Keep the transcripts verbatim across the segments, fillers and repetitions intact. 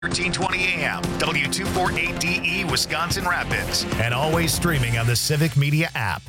thirteen twenty A M, W two forty-eight D E, Wisconsin Rapids, and always streaming on the Civic Media app.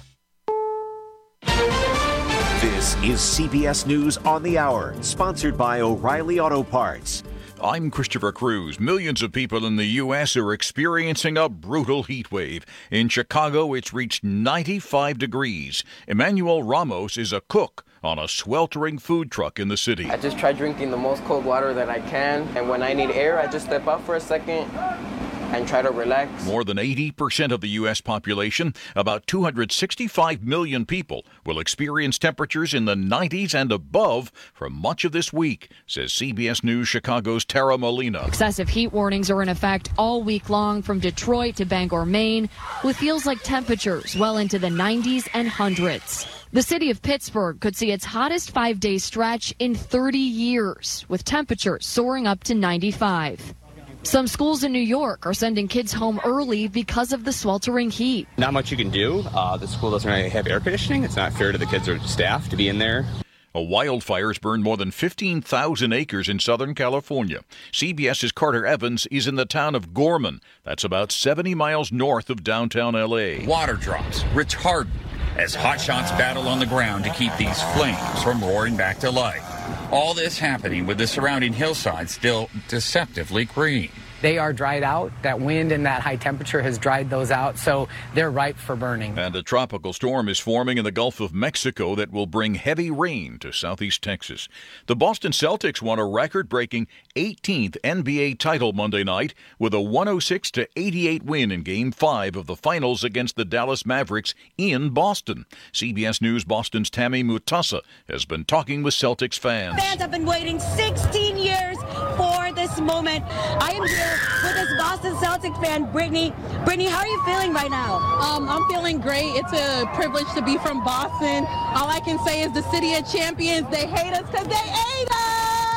This is C B S News on the Hour, sponsored by O'Reilly Auto Parts. I'm Christopher Cruz. Millions of people in the U S are experiencing a brutal heat wave. In Chicago, it's reached ninety-five degrees. Emmanuel Ramos is a cook on a sweltering food truck in the city. I just try drinking the most cold water that I can, and when I need air, I just step out for a second and try to relax. More than eighty percent of the U S population, about two hundred sixty-five million people, will experience temperatures in the nineties and above for much of this week, says C B S News Chicago's Tara Molina. Excessive heat warnings are in effect all week long from Detroit to Bangor, Maine, with feels like temperatures well into the nineties and hundreds. The city of Pittsburgh could see its hottest five-day stretch in thirty years, with temperatures soaring up to ninety-five. Some schools in New York are sending kids home early because of the sweltering heat. Not much you can do. Uh, the school doesn't really have air conditioning. It's not fair to the kids or staff to be in there. A wildfire's burned more than fifteen thousand acres in Southern California. CBS's Carter Evans is in the town of Gorman. That's about seventy miles north of downtown L A. Water drops retardant as hotshots battle on the ground to keep these flames from roaring back to life. All this happening with the surrounding hillside still deceptively green. They are dried out. That wind and that high temperature has dried those out, so they're ripe for burning. And a tropical storm is forming in the Gulf of Mexico that will bring heavy rain to southeast Texas. The Boston Celtics won a record-breaking eighteenth N B A title Monday night with a one oh six to eighty-eight win in Game five of the finals against the Dallas Mavericks in Boston. C B S News Boston's Tammy Mutasa has been talking with Celtics fans. Fans have been waiting sixteen years for this moment. I am here with this Boston Celtics fan, Brittany. Brittany, how are you feeling right now? Um, I'm feeling great. It's a privilege to be from Boston. All I can say is the city of champions. They hate us because they hate us.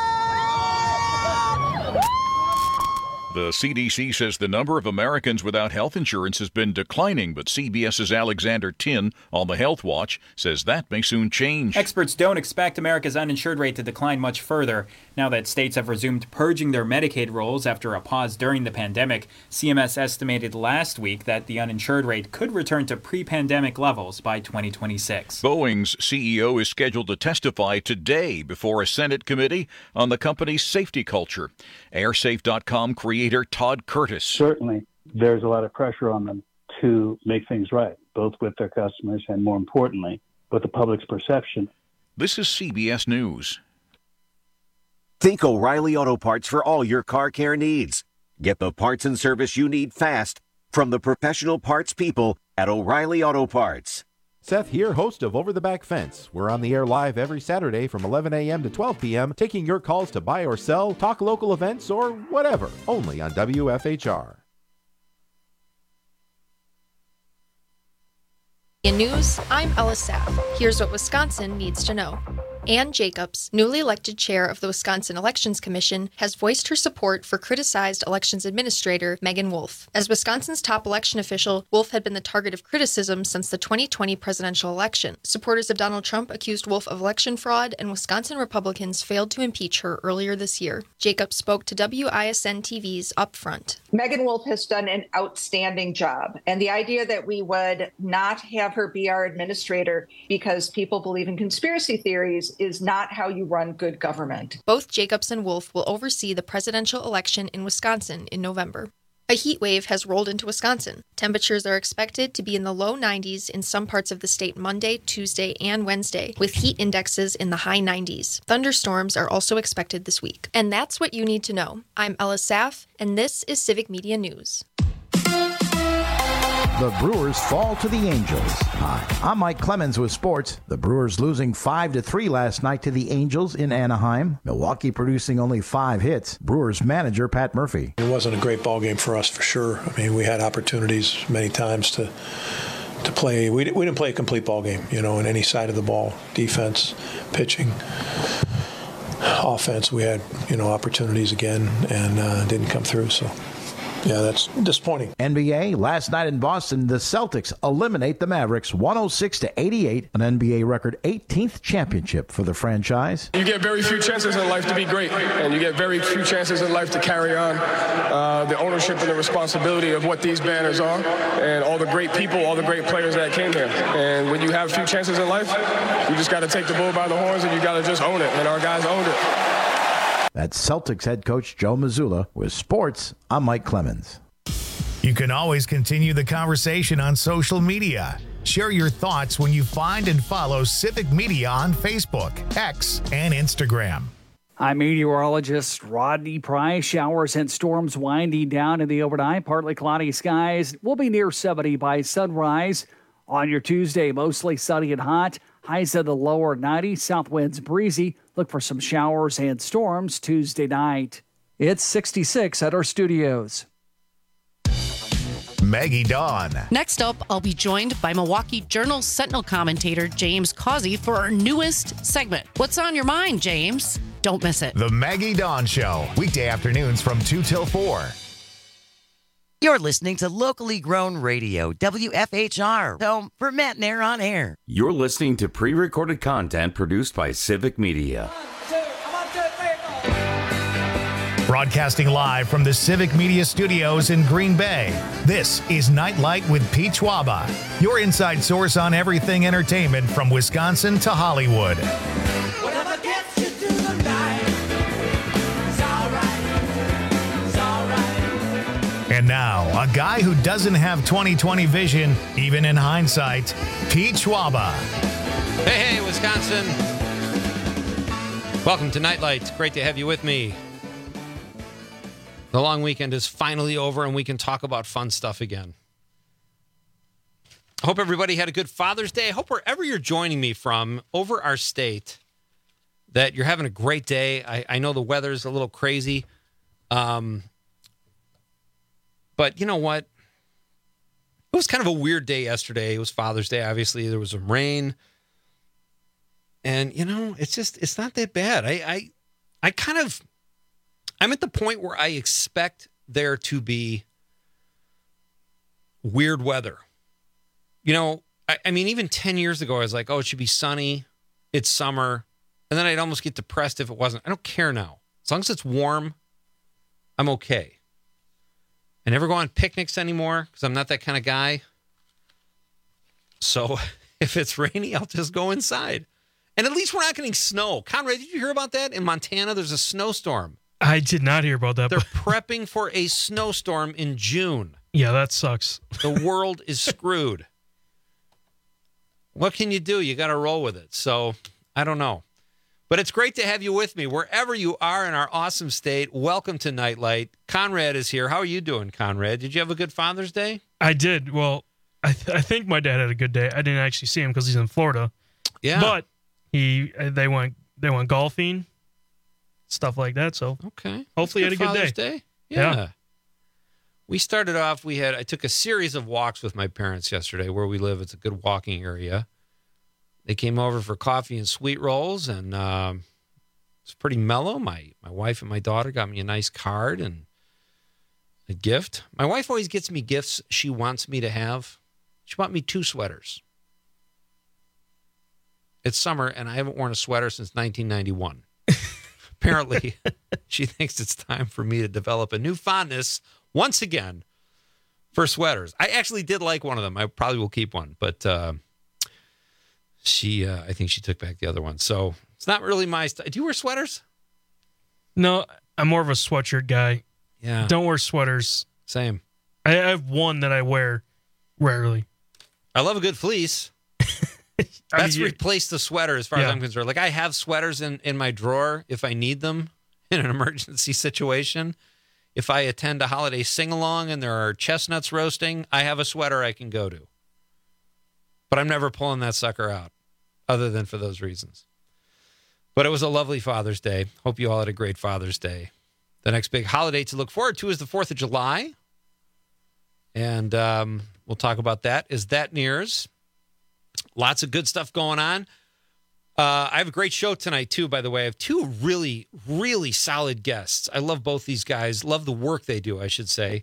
The C D C says the number of Americans without health insurance has been declining, but CBS's Alexander Tin on the Health Watch says that may soon change. Experts don't expect America's uninsured rate to decline much further. Now that states have resumed purging their Medicaid rolls after a pause during the pandemic, C M S estimated last week that the uninsured rate could return to pre-pandemic levels by twenty twenty-six. Boeing's C E O is scheduled to testify today before a Senate committee on the company's safety culture. Airsafe dot com creator Todd Curtis. Certainly, there's a lot of pressure on them to make things right, both with their customers and, more importantly, with the public's perception. This is C B S News. Think O'Reilly Auto Parts for all your car care needs. Get the parts and service you need fast from the professional parts people at O'Reilly Auto Parts. Seth here, host of Over the Back Fence. We're on the air live every Saturday from eleven a.m. to twelve p.m., taking your calls to buy or sell, talk local events, or whatever, only on W F H R. In news, I'm Ella Saff. Here's what Wisconsin needs to know. Ann Jacobs, newly elected chair of the Wisconsin Elections Commission, has voiced her support for criticized elections administrator Megan Wolf. As Wisconsin's top election official, Wolf had been the target of criticism since the twenty twenty presidential election. Supporters of Donald Trump accused Wolf of election fraud, and Wisconsin Republicans failed to impeach her earlier this year. Jacobs spoke to W I S N T V's Upfront. Megan Wolf has done an outstanding job, and the idea that we would not have her be our administrator because people believe in conspiracy theories is not how you run good government. Both Jacobs and Wolf will oversee the presidential election in Wisconsin in November. A heat wave has rolled into Wisconsin. Temperatures are expected to be in the low nineties in some parts of the state Monday, Tuesday, and Wednesday, with heat indexes in the high nineties. Thunderstorms are also expected this week. And that's what you need to know. I'm Ella Saff, and this is Civic Media News. The Brewers fall to the Angels. Hi, I'm Mike Clemens with sports. The Brewers losing five to three last night to the Angels in Anaheim. Milwaukee producing only five hits. Brewers manager Pat Murphy. It wasn't a great ball game for us for sure. I mean, we had opportunities many times to to play. We, we didn't play a complete ball game, you know, in any side of the ball. Defense, pitching, offense. We had, you know, opportunities again and uh, didn't come through. So yeah, that's disappointing. N B A, last night in Boston, the Celtics eliminate the Mavericks one oh six to eighty-eight, an N B A record eighteenth championship for the franchise. You get very few chances in life to be great, and you get very few chances in life to carry on uh, the ownership and the responsibility of what these banners are, and all the great people, all the great players that came here. And when you have few chances in life, you just got to take the bull by the horns, and you got to just own it, and our guys owned it. That's Celtics head coach Joe Mazzulla. With sports, I'm Mike Clemens. You can always continue the conversation on social media. Share your thoughts when you find and follow Civic Media on Facebook, X, and Instagram. I'm meteorologist Rodney Price. Showers and storms winding down in the overnight. Partly cloudy skies. We'll be near seventy by sunrise. On your Tuesday, mostly sunny and hot. Highs in the lower nineties. South winds breezy. Look for some showers and storms Tuesday night. It's sixty-six at our studios. Maggie Dawn. Next up, I'll be joined by Milwaukee Journal Sentinel commentator James Causey for our newest segment. What's on your mind, James? Don't miss it. The Maggie Dawn Show, weekday afternoons from two till four. You're listening to locally grown radio, W F H R, home for Matt Nair on air. You're listening to pre-recorded content produced by Civic Media. Broadcasting live from the Civic Media Studios in Green Bay, this is Nightlight with Pete Schwaba, your inside source on everything entertainment from Wisconsin to Hollywood. Whatever gets you through the night, it's all right, it's all right. And now, a guy who doesn't have twenty twenty vision, even in hindsight, Pete Schwaba. Hey, hey, Wisconsin. Welcome to Nightlight. Great to have you with me. The long weekend is finally over, and we can talk about fun stuff again. I hope everybody had a good Father's Day. I hope wherever you're joining me from over our state that you're having a great day. I, I know the weather's a little crazy. Um, but you know what? It was kind of a weird day yesterday. It was Father's Day. Obviously, there was some rain. And, you know, it's just, it's not that bad. I, I, I kind of... I'm at the point where I expect there to be weird weather. You know, I, I mean, even ten years ago, I was like, oh, it should be sunny. It's summer. And then I'd almost get depressed if it wasn't. I don't care now. As long as it's warm, I'm okay. I never go on picnics anymore because I'm not that kind of guy. So if it's rainy, I'll just go inside. And at least we're not getting snow. Conrad, did you hear about that? In Montana, there's a snowstorm. I did not hear about that. They're prepping for a snowstorm in June. Yeah, that sucks. The world is screwed. What can you do? You got to roll with it. So, I don't know. But it's great to have you with me. Wherever you are in our awesome state, welcome to Nightlight. Conrad is here. How are you doing, Conrad? Did you have a good Father's Day? I did. Well, I, th- I think my dad had a good day. I didn't actually see him because he's in Florida. Yeah. But he they went they went golfing. Stuff like that. So okay, hopefully you had a good Father's day. day. Yeah. yeah. We started off, we had, I took a series of walks with my parents yesterday where we live. It's a good walking area. They came over for coffee and sweet rolls, and um, it's pretty mellow. My, my wife and my daughter got me a nice card and a gift. My wife always gets me gifts she wants me to have. She bought me two sweaters. It's summer, and I haven't worn a sweater since nineteen ninety-one. Apparently, she thinks it's time for me to develop a new fondness once again for sweaters. I actually did like one of them. I probably will keep one, but uh, she, uh, I think she took back the other one. So it's not really my style. Do you wear sweaters? No, I'm more of a sweatshirt guy. Yeah. Don't wear sweaters. Same. I have one that I wear rarely. I love a good fleece. That's I mean, replaced the sweater as far yeah. as I'm concerned. Like I have sweaters in, in my drawer if I need them in an emergency situation. If I attend a holiday sing-along and there are chestnuts roasting, I have a sweater I can go to. But I'm never pulling that sucker out other than for those reasons. But it was a lovely Father's Day. Hope you all had a great Father's Day. The next big holiday to look forward to is the fourth of July. And um, we'll talk about that. Is that nears? Lots of good stuff going on. Uh, I have a great show tonight, too, by the way. I have two really, really solid guests. I love both these guys. Love the work they do, I should say.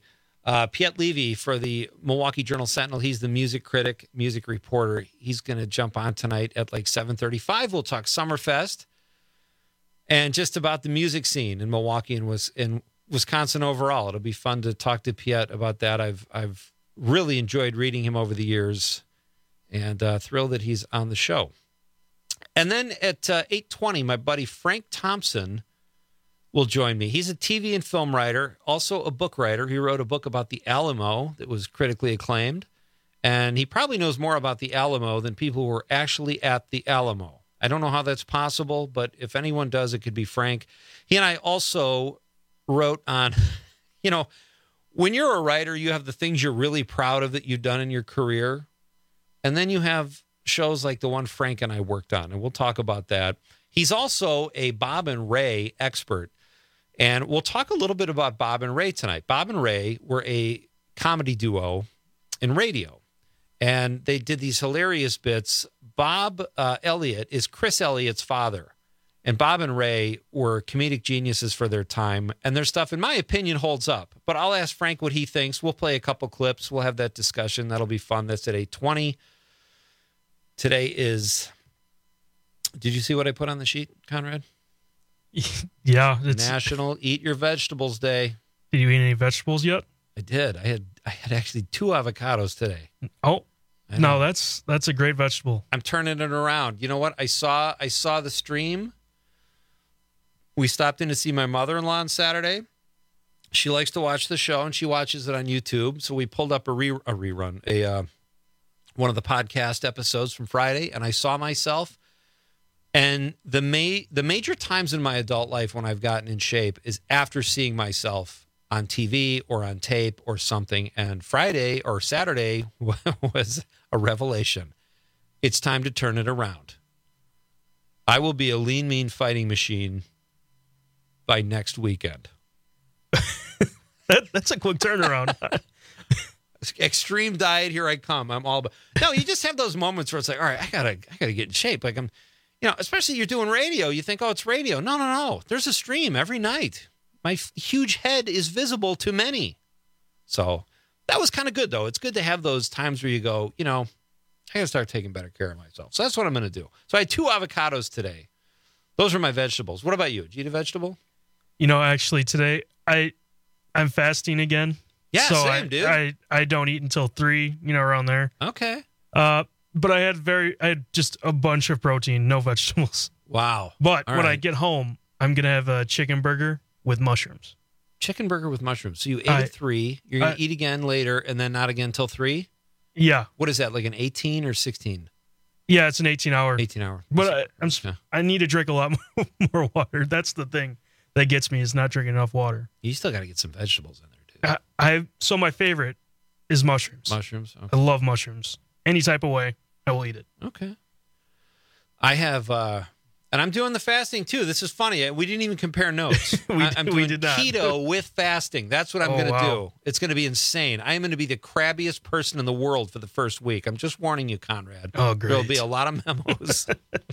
Uh, Piet Levy for the Milwaukee Journal-Sentinel. He's the music critic, music reporter. He's going to jump on tonight at like seven thirty-five. We'll talk Summerfest and just about the music scene in Milwaukee and was in Wisconsin overall. It'll be fun to talk to Piet about that. I've I've really enjoyed reading him over the years, and uh, thrilled that he's on the show. And then at uh, eight twenty, my buddy Frank Thompson will join me. He's a T V and film writer, also a book writer. He wrote a book about the Alamo that was critically acclaimed, and he probably knows more about the Alamo than people who were actually at the Alamo. I don't know how that's possible, but if anyone does, it could be Frank. He and I also wrote on, you know, when you're a writer, you have the things you're really proud of that you've done in your career, and then you have shows like the one Frank and I worked on, and we'll talk about that. He's also a Bob and Ray expert. And we'll talk a little bit about Bob and Ray tonight. Bob and Ray were a comedy duo in radio, and they did these hilarious bits. Bob uh, Elliott is Chris Elliott's father, and Bob and Ray were comedic geniuses for their time, and their stuff, in my opinion, holds up. But I'll ask Frank what he thinks. We'll play a couple clips. We'll have that discussion. That'll be fun. That's at eight twenty. Today is, did you see what I put on the sheet, Conrad? Yeah, it's National Eat Your Vegetables Day. Did you eat any vegetables yet? I did. I had I had actually two avocados today. Oh, no, that's that's a great vegetable. I'm turning it around. You know what? I saw I saw the stream. We stopped in to see my mother-in-law on Saturday. She likes to watch the show, and she watches it on YouTube. So we pulled up a, re, a rerun, a uh, one of the podcast episodes from Friday, and I saw myself. And the ma- the major times in my adult life when I've gotten in shape is after seeing myself on T V or on tape or something. And Friday or Saturday was a revelation. It's time to turn it around. I will be a lean, mean fighting machine by next weekend. that, that's a quick turnaround. Extreme diet, here I come. I'm all about. No, you just have those moments where it's like, all right, I gotta, I gotta get in shape. Like I'm. You know, especially you're doing radio. You think, oh, it's radio. No, no, no. There's a stream every night. My f- huge head is visible to many. So that was kind of good, though. It's good to have those times where you go, you know, I got to start taking better care of myself. So that's what I'm going to do. So I had two avocados today. Those are my vegetables. What about you? Did you eat a vegetable? You know, actually, today I, I'm fasting again. Yeah, so same, I, dude. I, I don't eat until three, you know, around there. Okay. Uh, But I had very, I had just a bunch of protein, no vegetables. Wow. But All when right. I get home, I'm going to have a chicken burger with mushrooms. Chicken burger with mushrooms. So you ate I- at three. You're going I- to eat again later and then not again until three? Yeah. What is that, like an eighteen or sixteen? Yeah, it's an eighteen hour. eighteen hour. But I, I'm, s- I need to drink a lot more water. That's the thing that gets me is not drinking enough water. You still got to get some vegetables in there, dude. I, I So my favorite is mushrooms. Mushrooms? Okay. I love mushrooms. Any type of way, I will eat it. Okay. I have, uh, and I'm doing the fasting too. This is funny. We didn't even compare notes. We I, did- I'm we doing did not. keto with fasting. That's what I'm Oh, going to wow. do. It's going to be insane. I am going to be the crabbiest person in the world for the first week. I'm just warning you, Conrad. Oh, great. There'll be a lot of memos.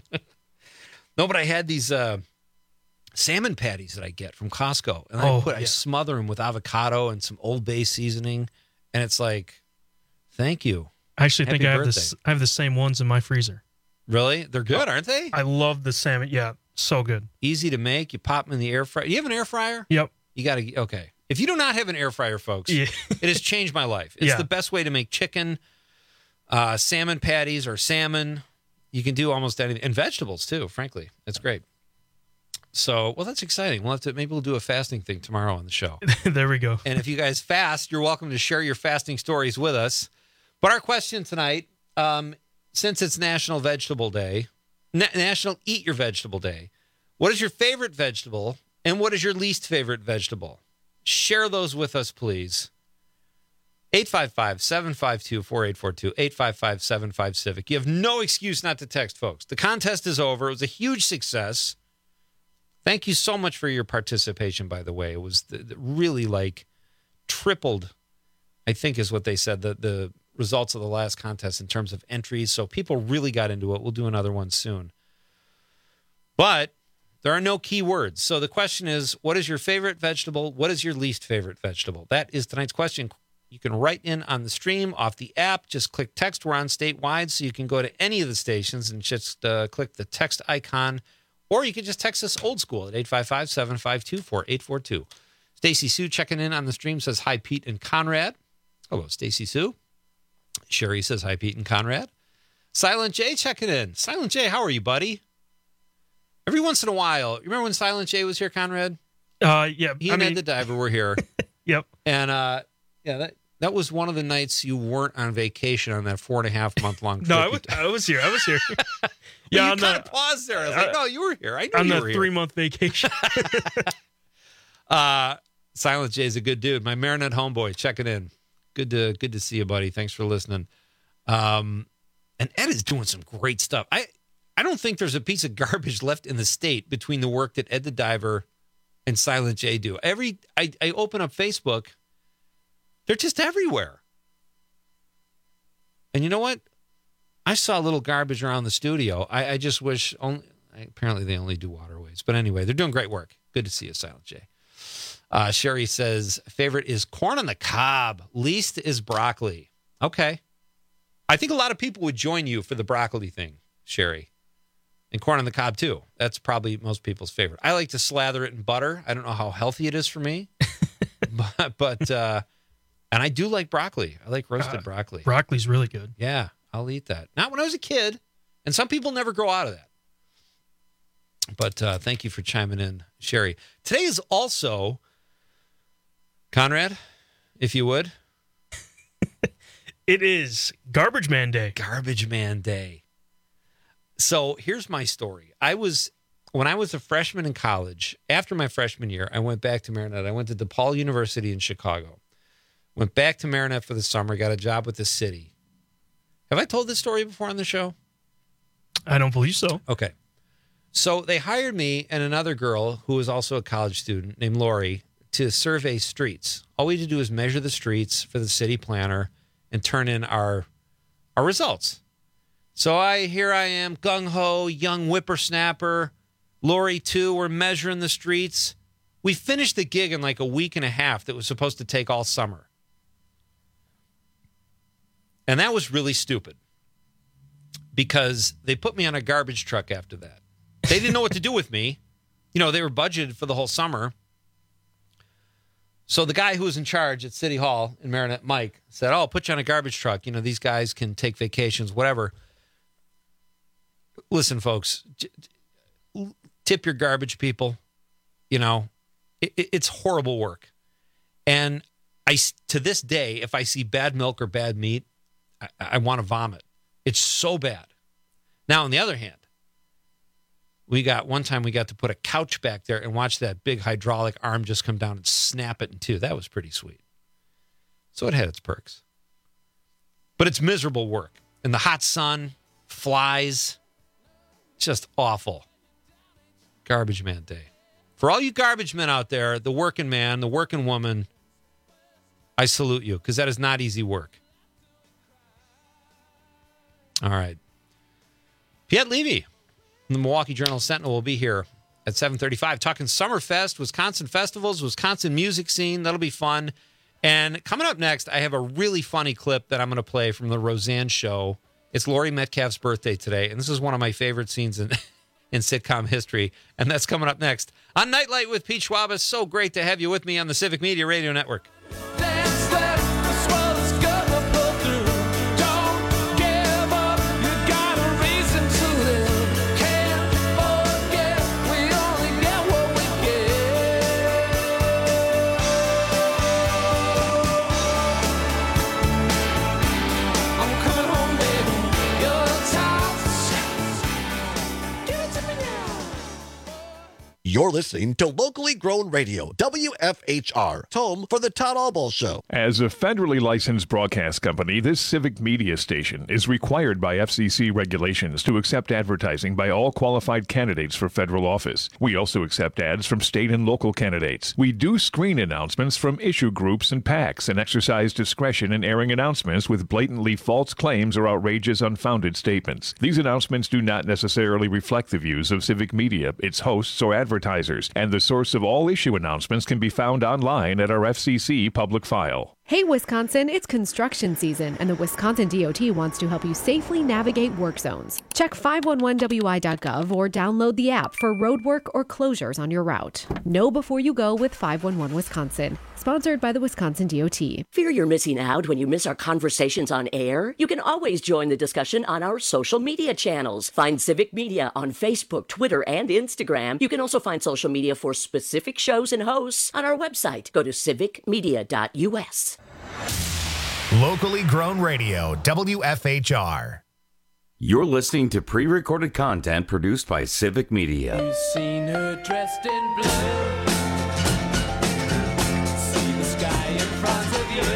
No, but I had these uh, salmon patties that I get from Costco, and I Oh, put I yeah. smother them with avocado and some Old Bay seasoning, and it's like, thank you. I actually Happy think I have, birthday. this, I have the same ones in my freezer. Really? They're good, aren't they? I love the salmon. Yeah, so good. Easy to make. You pop them in the air fryer. You have an air fryer? Yep. You got to, okay. If you do not have an air fryer, folks, Yeah. it has changed my life. It's Yeah. the best way to make chicken, uh, salmon patties or salmon. You can do almost anything. And vegetables, too, frankly. It's great. So, well, that's exciting. We'll have to, maybe we'll do a fasting thing tomorrow on the show. There we go. And if you guys fast, you're welcome to share your fasting stories with us. But our question tonight, um, since it's National Vegetable Day, Na- National Eat Your Vegetable Day, what is your favorite vegetable and what is your least favorite vegetable? Share those with us, please. eight five five, seven five two, four eight four two, eight five five, seven five, civic. You have no excuse not to text, folks. The contest is over. It was a huge success. Thank you so much for your participation, by the way. It was the, the really like tripled, I think is what they said, the, the results of the last contest in terms of entries. So people really got into it. We'll do another one soon. But there are no key words. So the question is, what is your favorite vegetable? What is your least favorite vegetable? That is tonight's question. You can write in on the stream off the app. Just click text. We're on statewide, so you can go to any of the stations and just uh, click the text icon. Or you can just text us old school at eight five five, seven five two, four eight four two. Stacy Sue checking in on the stream says, hi, Pete and Conrad. Hello, Stacy Sue. Sherry says, hi, Pete and Conrad. Silent J checking in. Silent J, how are you, buddy? Every once in a while, you remember when Silent J was here, Conrad? Uh, yeah. He I and mean, Ed the Diver were here. Yep. And, uh, yeah, that, that was one of the nights you weren't on vacation on that four and a half month long trip. No, I was, I was here. I was here. Well, yeah, you on kind the, of paused there. I was like, uh, no, you were here. I knew on you the were here. three-month vacation. uh, Silent J is a good dude. My Marinette homeboy checking in. Good to good to see you, buddy. Thanks for listening. Um, and Ed is doing some great stuff. I, I don't think there's a piece of garbage left in the state between the work that Ed the Diver and Silent J do. Every I, I open up Facebook, they're just everywhere. And you know what? I saw a little garbage around the studio. I, I just wish only. Apparently, they only do waterways. But anyway, they're doing great work. Good to see you, Silent J. Uh, Sherry says, favorite is corn on the cob. Least is broccoli. Okay. I think a lot of people would join you for the broccoli thing, Sherry. And corn on the cob, too. That's probably most people's favorite. I like to slather it in butter. I don't know how healthy it is for me. but, but uh, and I do like broccoli. I like roasted uh, broccoli. Broccoli's really good. Yeah, I'll eat that. Not when I was a kid. And some people never grow out of that. But uh, thank you for chiming in, Sherry. Today is also, Conrad, if you would. It is Garbage Man Day. Garbage Man Day. So here's my story. I was, when I was a freshman in college, after my freshman year, I went back to Marinette. I went to DePaul University in Chicago. Went back to Marinette for the summer, got a job with the city. Have I told this story before on the show? I don't believe so. Okay. So they hired me and another girl who was also a college student named Lori to survey streets. All we had to do is measure the streets for the city planner and turn in our our results. So I here I am, gung-ho, young whippersnapper. Lori, too, we're measuring the streets. We finished the gig in like a week and a half that was supposed to take all summer. And that was really stupid because they put me on a garbage truck after that. They didn't know what to do with me. You know, they were budgeted for the whole summer. So the guy who was in charge at City Hall in Marinette, Mike, said, oh, I'll put you on a garbage truck. You know, these guys can take vacations, whatever. Listen, folks, tip your garbage people. You know, it, it's horrible work. And I, to this day, if I see bad milk or bad meat, I, I want to vomit. It's so bad. Now, on the other hand, we got one time we got to put a couch back there and watch that big hydraulic arm just come down and snap it in two. That was pretty sweet. So it had its perks. But it's miserable work. In the hot sun, flies, just awful. Garbage Man Day. For all you garbage men out there, the working man, the working woman, I salute you because that is not easy work. All right. Piet Levy. The Milwaukee Journal-Sentinel will be here at seven thirty-five talking Summerfest, Wisconsin festivals, Wisconsin music scene. That'll be fun. And coming up next, I have a really funny clip that I'm going to play from the Roseanne show. It's Laurie Metcalf's birthday today, and this is one of my favorite scenes in, in sitcom history, and that's coming up next on Nightlight with Pete Schwab. It's so great to have you with me on the Civic Media Radio Network. You're listening to locally grown radio, W F H R, home for the Todd Albaugh Show. As a federally licensed broadcast company, this civic media station is required by F C C regulations to accept advertising by all qualified candidates for federal office. We also accept ads from state and local candidates. We do screen announcements from issue groups and PACs and exercise discretion in airing announcements with blatantly false claims or outrageous, unfounded statements. These announcements do not necessarily reflect the views of civic media, its hosts, or advertisers, and the source of all issue announcements can be found online at our F C C public file. Hey, Wisconsin, it's construction season, and the Wisconsin D O T wants to help you safely navigate work zones. Check five one one W I dot gov or download the app for road work or closures on your route. Know before you go with five one one Wisconsin. Sponsored by the Wisconsin D O T. Fear you're missing out when you miss our conversations on air? You can always join the discussion on our social media channels. Find Civic Media on Facebook, Twitter, and Instagram. You can also find social media for specific shows and hosts on our website. Go to civic media dot U S. Locally grown radio, W F H R. You're listening to pre-recorded content produced by Civic Media. You've seen her dressed in blue. See the sky in front of you.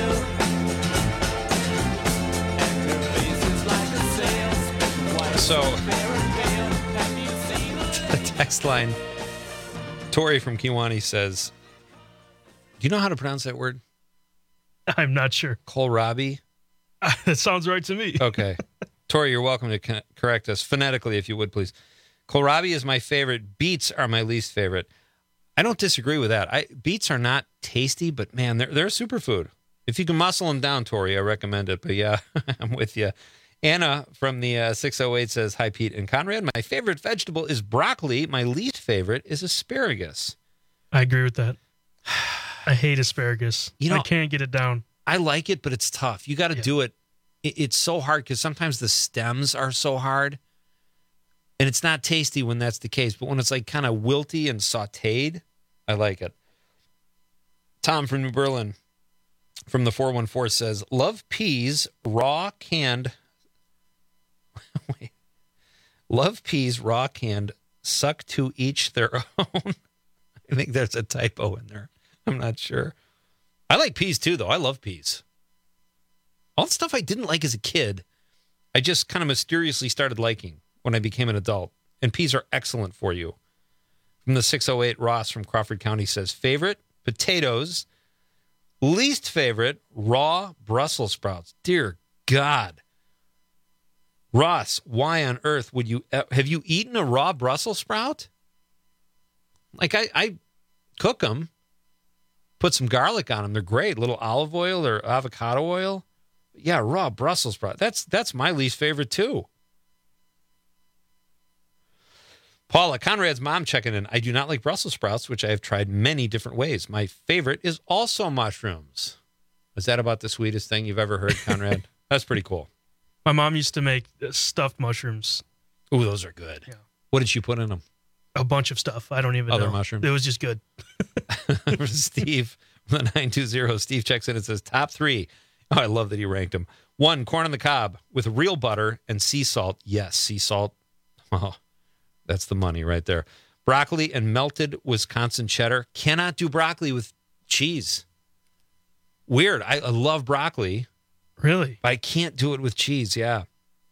And her face is like a sail. White So, Have you seen her? the text line, Tori from Kiwani says, do you know how to pronounce that word? I'm not sure. Kohlrabi? That sounds right to me. Okay. Tori, you're welcome to co- correct us phonetically, if you would, please. Kohlrabi is my favorite. Beets are my least favorite. I don't disagree with that. I, beets are not tasty, but man, they're, they're a superfood. If you can muscle them down, Tori, I recommend it. But yeah, I'm with you. Anna from the uh, six oh eight says, hi, Pete and Conrad. My favorite vegetable is broccoli. My least favorite is asparagus. I agree with that. I hate asparagus. You know, I can't get it down. I like it, but it's tough. You got to yeah. do it. it. It's so hard because sometimes the stems are so hard. And it's not tasty when that's the case. But when it's like kind of wilty and sauteed, I like it. Tom from New Berlin from the four one four says, love peas, raw, canned. Wait. Love peas, raw, canned, suck to each their own. I think there's a typo in there. I'm not sure. I like peas too, though. I love peas. All the stuff I didn't like as a kid, I just kind of mysteriously started liking when I became an adult. And peas are excellent for you. From the six oh eight, Ross from Crawford County says, favorite, potatoes. Least favorite, raw Brussels sprouts. Dear God. Ross, why on earth would you... Uh, have you eaten a raw Brussels sprout? Like, I, I cook them. Put some garlic on them. They're great. A little olive oil or avocado oil. Yeah, raw Brussels sprout. That's that's my least favorite too. Paula, Conrad's mom checking in. I do not like Brussels sprouts, which I have tried many different ways. My favorite is also mushrooms. Is that about the sweetest thing you've ever heard, Conrad? That's pretty cool. My mom used to make stuffed mushrooms. Ooh, those are good. Yeah. What did she put in them? A bunch of stuff. I don't even Other know. mushrooms? It was just good. Steve, the nine two zero, Steve checks in and says, top three. Oh, I love that he ranked them. One, corn on the cob with real butter and sea salt. Yes, sea salt. Oh, that's the money right there. Broccoli and melted Wisconsin cheddar. Cannot do broccoli with cheese. Weird. I, I love broccoli. Really? But I can't do it with cheese, yeah.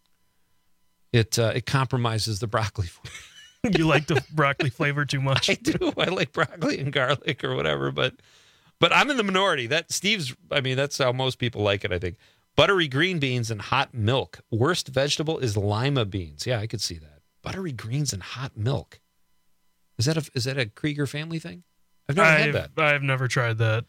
It, uh, it compromises the broccoli for me. You like the broccoli flavor too much. I do. I like broccoli and garlic or whatever, but but I'm in the minority. That Steve's, I mean, that's how most people like it, I think. Buttery green beans and hot milk. Worst vegetable is lima beans. Yeah, I could see that. Buttery greens and hot milk. Is that a is that a Krieger family thing? I've never I've, had that. I've never tried that.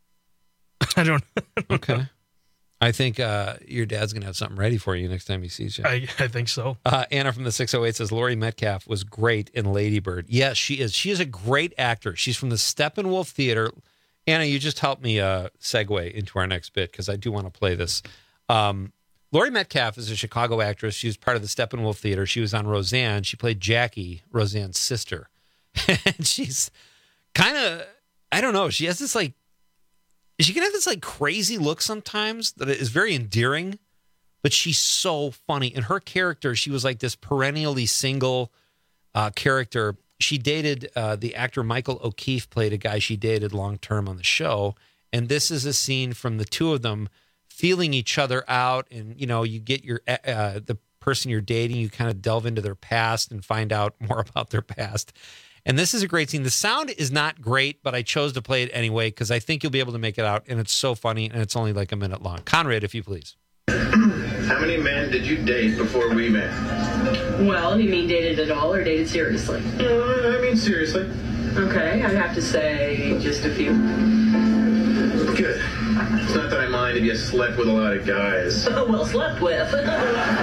I don't, I don't Okay. know. I think uh, your dad's going to have something ready for you next time he sees you. I, I think so. Uh, Anna from the six oh eight says, Laurie Metcalf was great in Lady Bird. Yes, she is. She is a great actor. She's from the Steppenwolf Theater. Anna, you just helped me uh, segue into our next bit because I do want to play this. Um, Laurie Metcalf is a Chicago actress. She was part of the Steppenwolf Theater. She was on Roseanne. She played Jackie, Roseanne's sister. And she's kind of, I don't know, she has this like, she can have this like crazy look sometimes that is very endearing, but she's so funny. In her character, she was like this perennially single uh, character. She dated uh, the actor Michael O'Keefe, played a guy she dated long term on the show. And this is a scene from the two of them feeling each other out. And, you know, you get your uh, the person you're dating, you kind of delve into their past and find out more about their past. And this is a great scene. The sound is not great, but I chose to play it anyway because I think you'll be able to make it out. And it's so funny, and it's only like a minute long. Conrad, if you please. How many men did you date before we met? Well, you mean dated at all or dated seriously? No, I mean seriously. Okay, I'd have to say just a few. Can Good. It's not that I mind if you slept with a lot of guys. Well, slept with. That's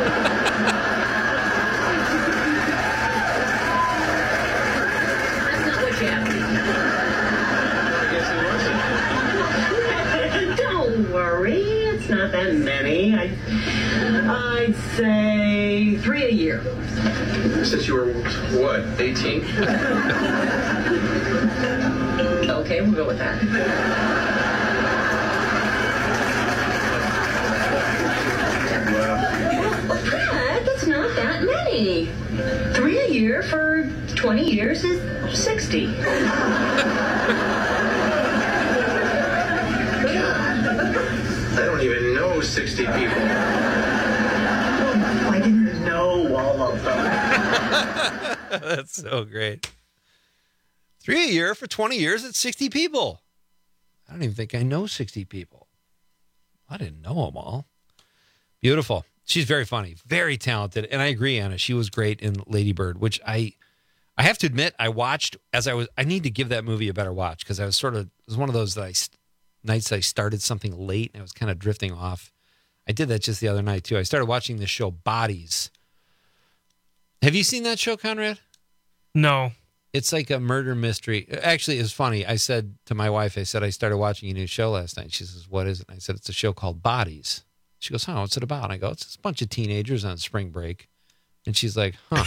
not what you have. Don't worry, it's not that many. I, I'd say three a year. Since you were, what, eighteen? Okay, we'll go with that. Well, Fred, that's not that many. Three a year for twenty years is sixty. I don't even know sixty people. I didn't know all of them. That's so great. Three a year for twenty years at sixty people. I don't even think I know sixty people. I didn't know them all. Beautiful. She's very funny, very talented. And I agree, Anna. She was great in Lady Bird, which I I have to admit, I watched as I was, I need to give that movie a better watch because I was sort of, it was one of those that I, nights I started something late and I was kind of drifting off. I did that just the other night too. I started watching this show, Bodies. Have you seen that show, Conrad? No. It's like a murder mystery. Actually, it's funny. I said to my wife, I said, I started watching a new show last night. She says, what is it? And I said, it's a show called Bodies. She goes, oh, what's it about? And I go, it's a bunch of teenagers on spring break. And she's like, huh.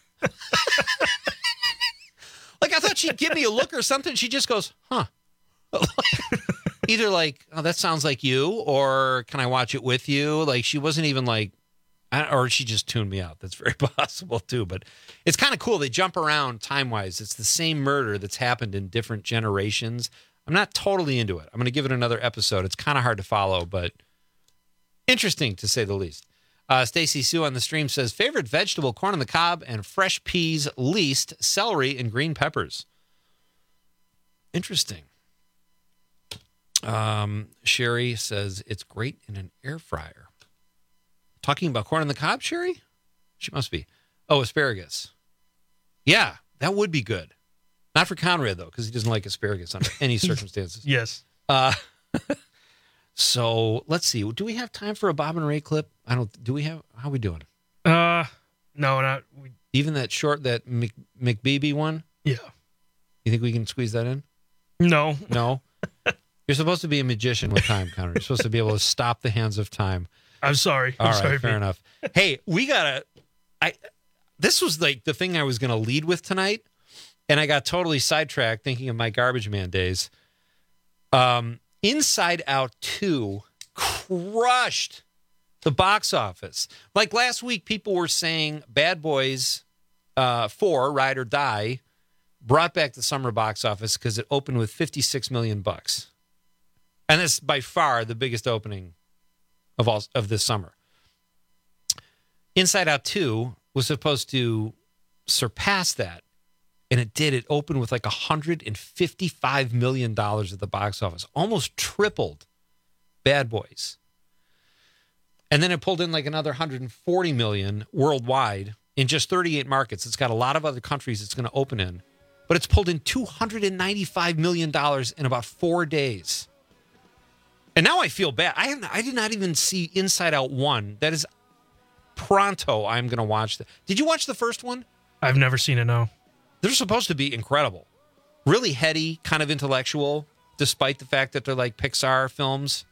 Like, I thought she'd give me a look or something. She just goes, huh. Either like, oh, that sounds like you, or can I watch it with you? Like, she wasn't even like, or she just tuned me out. That's very possible too. But it's kind of cool. They jump around time-wise. It's the same murder that's happened in different generations. I'm not totally into it. I'm going to give it another episode. It's kind of hard to follow, but interesting to say the least. Uh, Stacy Sue on the stream says, favorite vegetable, corn on the cob and fresh peas, least celery and green peppers. Interesting. Um, Sherry says, it's great in an air fryer. Talking about corn on the cob, Sherry? She must be. Oh, asparagus. Yeah, that would be good. Not for Conrad, though, because he doesn't like asparagus under any circumstances. Yes. Uh, so let's see. Do we have time for a Bob and Ray clip? I don't. Do we have? How are we doing? Uh, no, not. We, Even that short, that Mc, McBeebe one? Yeah. You think we can squeeze that in? No. No? You're supposed to be a magician with time, Conrad. You're supposed to be able to stop the hands of time. I'm sorry. All I'm right, sorry, fair Pete. enough. Hey, we gotta. I. This was like the thing I was gonna lead with tonight, and I got totally sidetracked thinking of my Garbage Man days. Um, Inside Out two crushed the box office. Like last week, people were saying Bad Boys uh, four, Ride or Die, brought back the summer box office because it opened with fifty-six million bucks, and it's by far the biggest opening of all of this summer. Inside Out two was supposed to surpass that, and it did. It opened with like one hundred fifty-five million dollars at the box office, almost tripled Bad Boys. And then it pulled in like another one hundred forty million dollars worldwide in just thirty-eight markets. It's got a lot of other countries it's going to open in, but it's pulled in two hundred ninety-five million dollars in about four days. And now I feel bad. I have, I did not even see Inside Out one. That is pronto. I'm going to watch that. Did you watch the first one? I've never seen it, no. They're supposed to be incredible. Really heady, kind of intellectual, despite the fact that they're like Pixar films.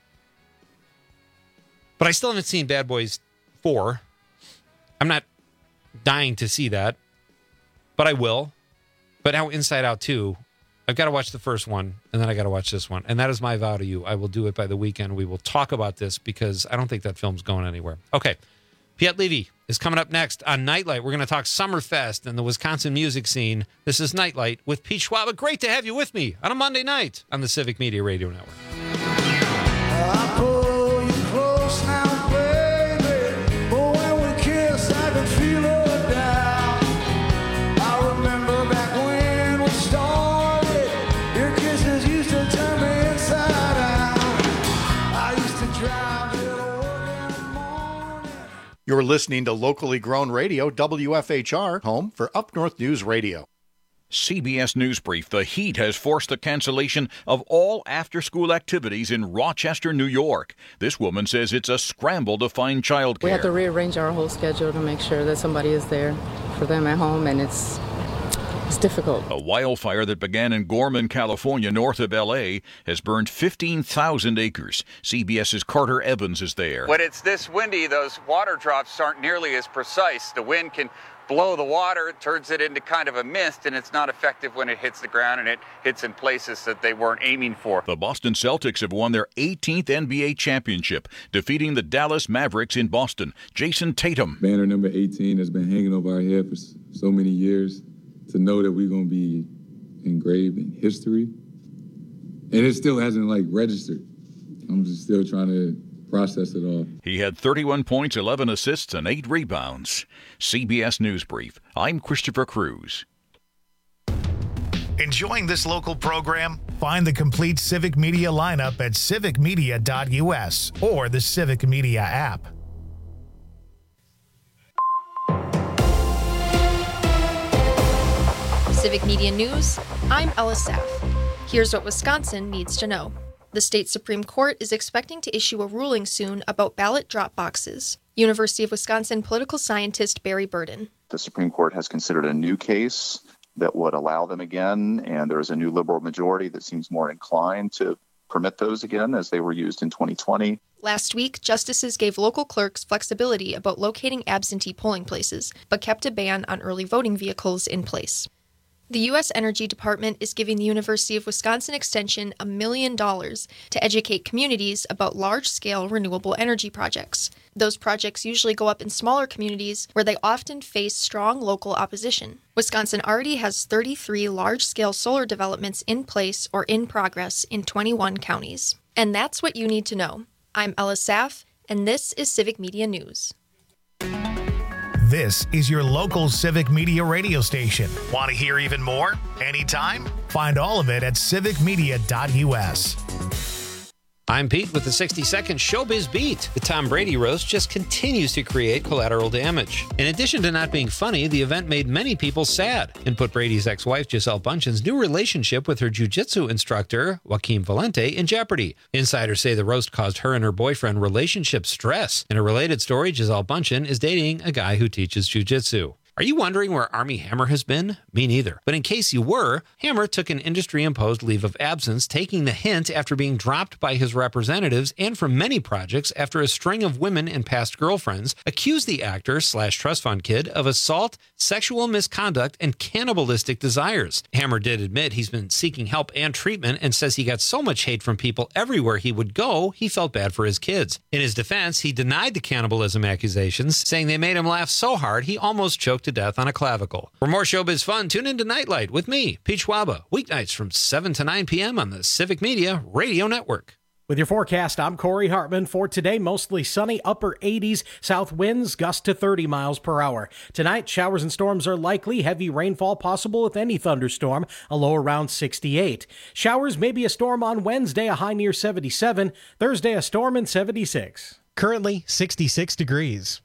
But I still haven't seen Bad Boys four. I'm not dying to see that, but I will. But now Inside Out two, I've got to watch the first one, and then I got to watch this one. And that is my vow to you. I will do it by the weekend. We will talk about this because I don't think that film's going anywhere. Okay. Piet Levy is coming up next on Nightlight. We're going to talk Summerfest and the Wisconsin music scene. This is Nightlight with Pete Schwab. Great to have you with me on a Monday night on the Civic Media Radio Network. I pull you close now, baby. But when we kiss, I can feel her down. I remember back when we started. Your kisses used to turn me inside out. I used to drive you to work in the morning. You're listening to locally grown radio, W F H R, home for Up North News Radio. C B S News Brief. The heat has forced the cancellation of all after-school activities in Rochester, New York. This woman says it's a scramble to find childcare. We have to rearrange our whole schedule to make sure that somebody is there for them at home, and it's it's difficult. A wildfire that began in Gorman, California, north of L A, has burned fifteen thousand acres. CBS's Carter Evans is there. When it's this windy, those water drops aren't nearly as precise. The wind can blow the water, it turns it into kind of a mist, and it's not effective when it hits the ground, and it hits in places that they weren't aiming for. The Boston Celtics have won their eighteenth N B A championship, defeating the Dallas Mavericks in Boston. Jason Tatum. Banner number eighteen has been hanging over our head for so many years. To know that we're going to be engraved in history, and it still hasn't, like, registered. I'm just still trying to process it all. He had thirty-one points, eleven assists, and eight rebounds. C B S News Brief. I'm Christopher Cruz. Enjoying this local program? Find the complete Civic Media lineup at civic media dot u s or the Civic Media app. Civic Media News, I'm Ella Saff. Here's what Wisconsin needs to know. The state Supreme Court is expecting to issue a ruling soon about ballot drop boxes. University of Wisconsin political scientist Barry Burden. The Supreme Court has considered a new case that would allow them again, and there is a new liberal majority that seems more inclined to permit those again as they were used in twenty twenty. Last week, justices gave local clerks flexibility about locating absentee polling places, but kept a ban on early voting vehicles in place. The U S Energy Department is giving the University of Wisconsin Extension a million dollars to educate communities about large-scale renewable energy projects. Those projects usually go up in smaller communities where they often face strong local opposition. Wisconsin already has thirty-three large-scale solar developments in place or in progress in twenty-one counties. And that's what you need to know. I'm Ella Saff, and this is Civic Media News. This is your local Civic Media radio station. Want to hear even more? Anytime? Find all of it at civic media dot u s. I'm Pete with the sixty second Showbiz Beat. The Tom Brady roast just continues to create collateral damage. In addition to not being funny, the event made many people sad and put Brady's ex-wife Gisele Bundchen's new relationship with her jiu-jitsu instructor, Joaquin Valente, in jeopardy. Insiders say the roast caused her and her boyfriend relationship stress. In a related story, Gisele Bundchen is dating a guy who teaches jiu-jitsu. Are you wondering where Armie Hammer has been? Me neither. But in case you were, Hammer took an industry-imposed leave of absence, taking the hint after being dropped by his representatives and from many projects after a string of women and past girlfriends accused the actor slash trust fund kid of assault, sexual misconduct, and cannibalistic desires. Hammer did admit he's been seeking help and treatment and says he got so much hate from people everywhere he would go, he felt bad for his kids. In his defense, he denied the cannibalism accusations, saying they made him laugh so hard he almost choked to death on a clavicle. For more showbiz fun, tune into Nightlight with me, Pete Schwaba, weeknights from seven to nine p.m. on the Civic Media Radio Network. With your forecast, I'm Corey Hartman. For today, mostly sunny, upper eighties, south winds gust to thirty miles per hour. Tonight, showers and storms are likely, heavy rainfall possible with any thunderstorm, a low around sixty-eight. Showers, maybe a storm on Wednesday, a high near seventy-seven. Thursday, a storm in seventy-six. Currently, sixty-six degrees.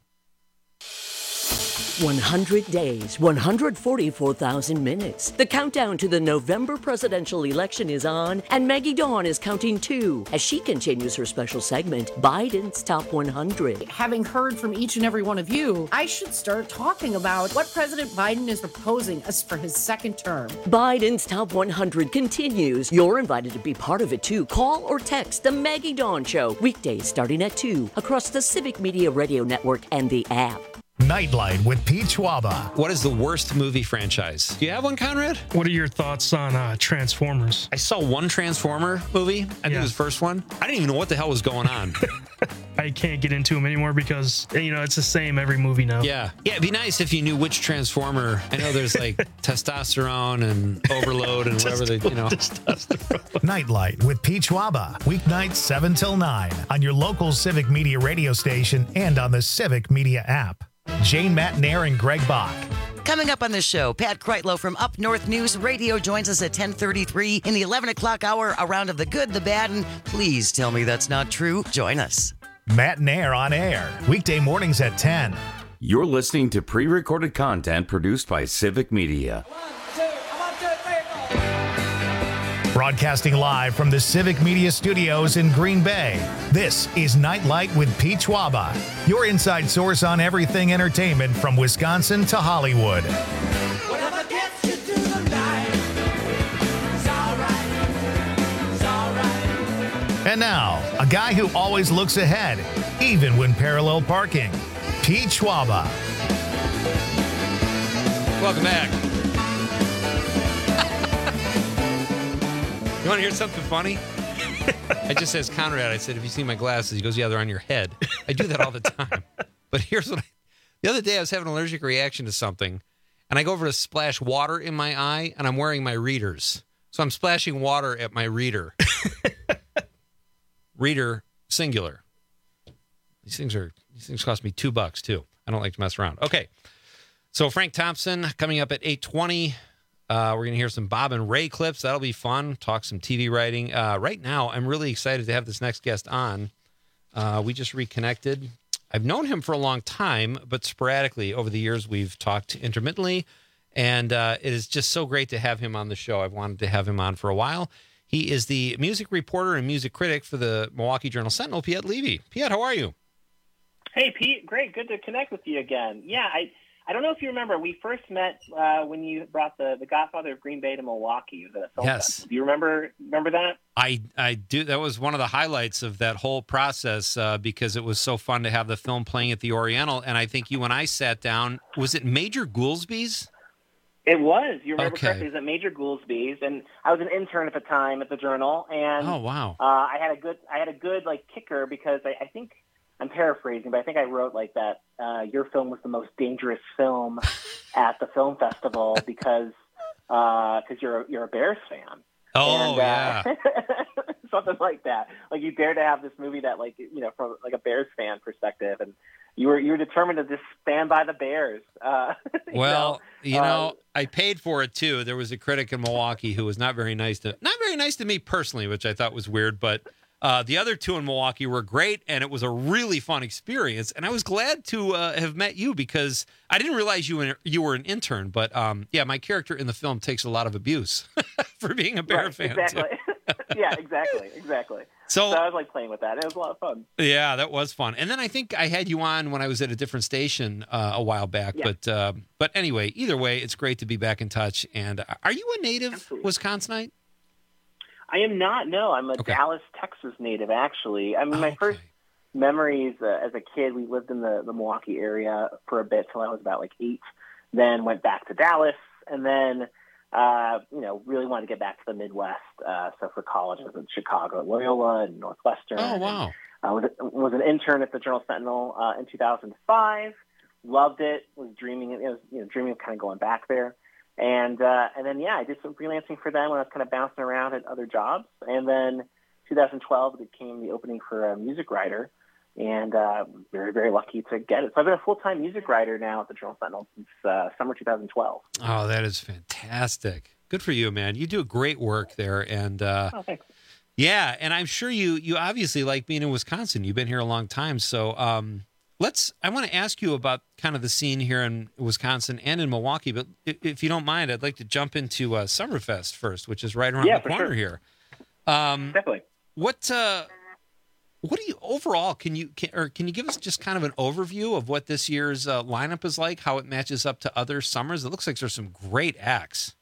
one hundred days, one hundred forty-four thousand minutes. The countdown to the November presidential election is on, and Maggie Dawn is counting too as she continues her special segment, Biden's Top one hundred. Having heard from each and every one of you, I should start talking about what President Biden is proposing us for his second term. Biden's Top one hundred continues. You're invited to be part of it too. Call or text the Maggie Dawn Show, weekdays starting at two, across the Civic Media Radio Network and the app. Nightlight with Pete Schwaba. What is the worst movie franchise? Do you have one, Conrad? What are your thoughts on uh, Transformers? I saw one Transformer movie. I think yeah. it was the first one. I didn't even know what the hell was going on. I can't get into them anymore because, you know, it's the same every movie now. Yeah. Yeah, it'd be nice if you knew which Transformer. I know there's like testosterone and overload and whatever they, you know. Nightlight with Pete Schwaba. Weeknights seven till nine on your local Civic Media radio station and on the Civic Media app. Jane Matnair and Greg Bach. Coming up on the show, Pat Kreitlow from Up North News Radio joins us at ten thirty-three in the eleven o'clock hour, a round of the good, the bad, and please tell me that's not true. Join us. Matnair on air, weekday mornings at ten. You're listening to pre-recorded content produced by Civic Media. One, two, Broadcasting live from the Civic Media Studios in Green Bay, this is Nightlight with Pete Schwaba, your inside source on everything entertainment from Wisconsin to Hollywood. Whatever gets you through the night, it's all right, it's all right. And now, a guy who always looks ahead, even when parallel parking, Pete Schwaba. Welcome back. You want to hear something funny? I just asked Conrad, I said, have you seen my glasses? He goes, yeah, they're on your head. I do that all the time. But here's what I, the other day I was having an allergic reaction to something, and I go over to splash water in my eye, and I'm wearing my readers. So I'm splashing water at my reader. Reader, singular. These things are, these things cost me two bucks, too. I don't like to mess around. Okay. So Frank Thompson coming up at eight twenty. Uh, we're going to hear some Bob and Ray clips. That'll be fun. Talk some T V writing. Uh, right now, I'm really excited to have this next guest on. Uh, we just reconnected. I've known him for a long time, but sporadically over the years, we've talked intermittently. And uh, it is just so great to have him on the show. I've wanted to have him on for a while. He is the music reporter and music critic for the Milwaukee Journal-Sentinel, Piet Levy. Piet, how are you? Hey, Pete. Great. Good to connect with you again. Yeah, I... I don't know if you remember, we first met uh, when you brought the, the Godfather of Green Bay to Milwaukee. It was at a film Yes. festival. Do you remember remember that? I, I do. That was one of the highlights of that whole process uh, because it was so fun to have the film playing at the Oriental. And I think you and I sat down. Was it Major Goolsby's? It was. You remember Okay. correctly. It was at Major Goolsby's, and I was an intern at the time at the Journal. And Oh, wow. uh, I had a good I had a good like kicker because I, I think I'm paraphrasing, but I think I wrote like that. Uh, your film was the most dangerous film at the film festival because because uh, you're a- you're a Bears fan. Oh, and, yeah. uh, something like that. Like you dare to have this movie that, like you know, from like a Bears fan perspective, and you were you were determined to just stand by the Bears. Uh, you Well, know? you know, Uh, I paid for it too. There was a critic in Milwaukee who was not very nice to, not very nice to me personally, which I thought was weird. But uh, the other two in Milwaukee were great, and it was a really fun experience. And I was glad to uh, have met you because I didn't realize you were, you were an intern. But um, yeah, my character in the film takes a lot of abuse for being a Bear right, fan. exactly. Too. yeah, exactly, exactly. So- so I was like playing with that. It was a lot of fun. Yeah, that was fun. And then I think I had you on when I was at a different station uh, a while back. Yeah. But uh, but anyway, either way, it's great to be back in touch. And are you a native Absolutely. Wisconsinite? I am not. No, I'm a Okay. Dallas, Texas native. Actually, I mean, my first memories uh, as a kid, we lived in the, the Milwaukee area for a bit till I was about like eight. Then went back to Dallas, and then uh, you know really wanted to get back to the Midwest. Uh, so for college, I was in Chicago, at Loyola, and Northwestern. Oh, wow. I was was an intern at the Journal Sentinel uh, in two thousand five. Loved it. Was dreaming. It was you know dreaming of kind of going back there. And uh, and then yeah, I did some freelancing for them when I was kind of bouncing around at other jobs. And then twenty twelve became the opening for a music writer, and uh, very very lucky to get it. So I've been a full time music writer now at the Journal Sentinel since uh, summer two thousand twelve. Oh, that is fantastic. Good for you, man. You do great work there. And uh, Oh, thanks. yeah, and I'm sure you you obviously like being in Wisconsin. You've been here a long time. So um, let's. I want to ask you about kind of the scene here in Wisconsin and in Milwaukee. But if, if you don't mind, I'd like to jump into uh, Summerfest first, which is right around Yeah, the for corner sure. here. Um, Definitely. What uh, what do you overall? Can you can, or can you give us just kind of an overview of what this year's uh, lineup is like? How it matches up to other summers? It looks like there's some great acts.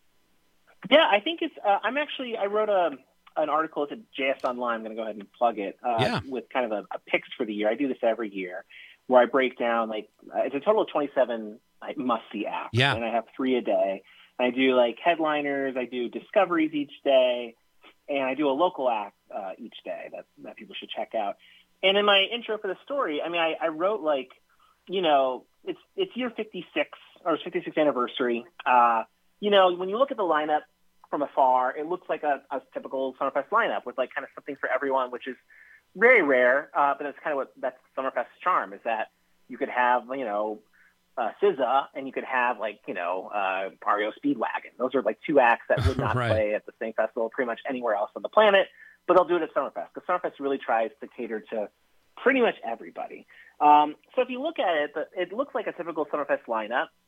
Yeah, I think it's. Uh, I'm actually. I wrote a an article at J S Online. I'm going to go ahead and plug it. Uh, Yeah. With kind of a, a picks for the year. I do this every year, where I break down like uh, it's a total of twenty-seven like, must see acts. Yeah. And I have three a day. And I do like headliners. I do discoveries each day, and I do a local act uh, each day that that people should check out. And in my intro for the story, I mean, I, I wrote like, you know, it's it's year fifty-six or fifty-sixth anniversary. Uh, you know, when you look at the lineup from afar, it looks like a, a typical Summerfest lineup with like kind of something for everyone, which is very rare. Uh, but it's kind of what that's Summerfest's charm is that you could have, you know, uh, S Z A and you could have like, you know, uh, R E O Speedwagon. Those are like two acts that would not Right. play at the same festival pretty much anywhere else on the planet, but they'll do it at Summerfest because Summerfest really tries to cater to pretty much everybody. Um, so if you look at it, the, it looks like a typical Summerfest lineup.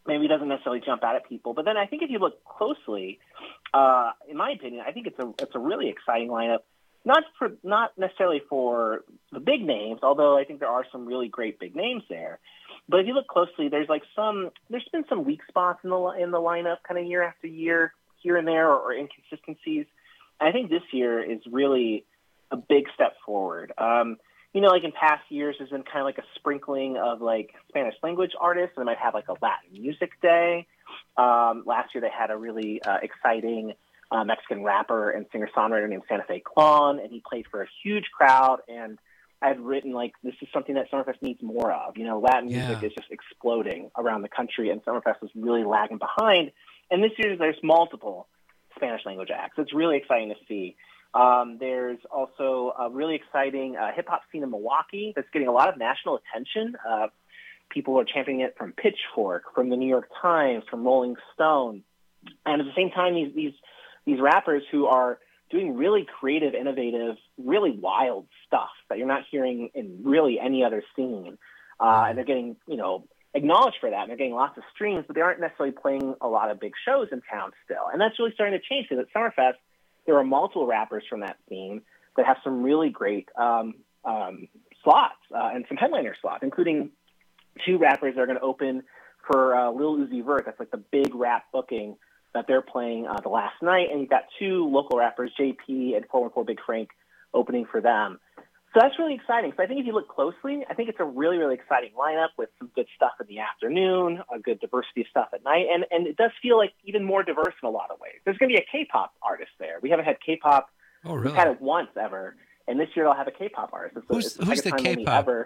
maybe doesn't necessarily jump out at people. But then I think if you look closely, uh, in my opinion, I think it's a it's a really exciting lineup. Not for not necessarily for the big names, although I think there are some really great big names there. But if you look closely, there's like some there's been some weak spots in the in the lineup, kind of year after year, here and there, or, or inconsistencies. And I think this year is really a big step forward. Um, you know, like in past years, there's been kind of like a sprinkling of like Spanish language artists, and they might have like a Latin music day. Um, last year, they had a really uh, exciting uh, Mexican rapper and singer-songwriter named Santa Fe Clon, and he played for a huge crowd. And I've written like this is something that Summerfest needs more of. You know, Latin Yeah. music is just exploding around the country, and Summerfest is really lagging behind. And this year, there's multiple Spanish language acts. It's really exciting to see. Um, there's also a really exciting uh, hip-hop scene in Milwaukee that's getting a lot of national attention. Uh, people are championing it from Pitchfork, from the New York Times, from Rolling Stone. And at the same time, these these these rappers who are doing really creative, innovative, really wild stuff that you're not hearing in really any other scene. Uh, and they're getting, you know, acknowledged for that. And they're getting lots of streams, but they aren't necessarily playing a lot of big shows in town still. And that's really starting to change because at Summerfest, there are multiple rappers from that scene that have some really great um, um, slots uh, and some headliner slots, including two rappers that are going to open for uh, Lil Uzi Vert. That's like the big rap booking that they're playing uh, the last night. And you've got two local rappers, J P and four one four Big Frank, opening for them. So that's really exciting. So I think if you look closely, I think it's a really, really exciting lineup with some good stuff in the afternoon, a good diversity of stuff at night. And, and it does feel like even more diverse in a lot of ways. There's going to be a K-pop artist there. We haven't had K-pop. Oh, really? We've had it once ever. And this year they'll have a K-pop artist. It's, Who's, it's the who's the second time only K-pop? ever.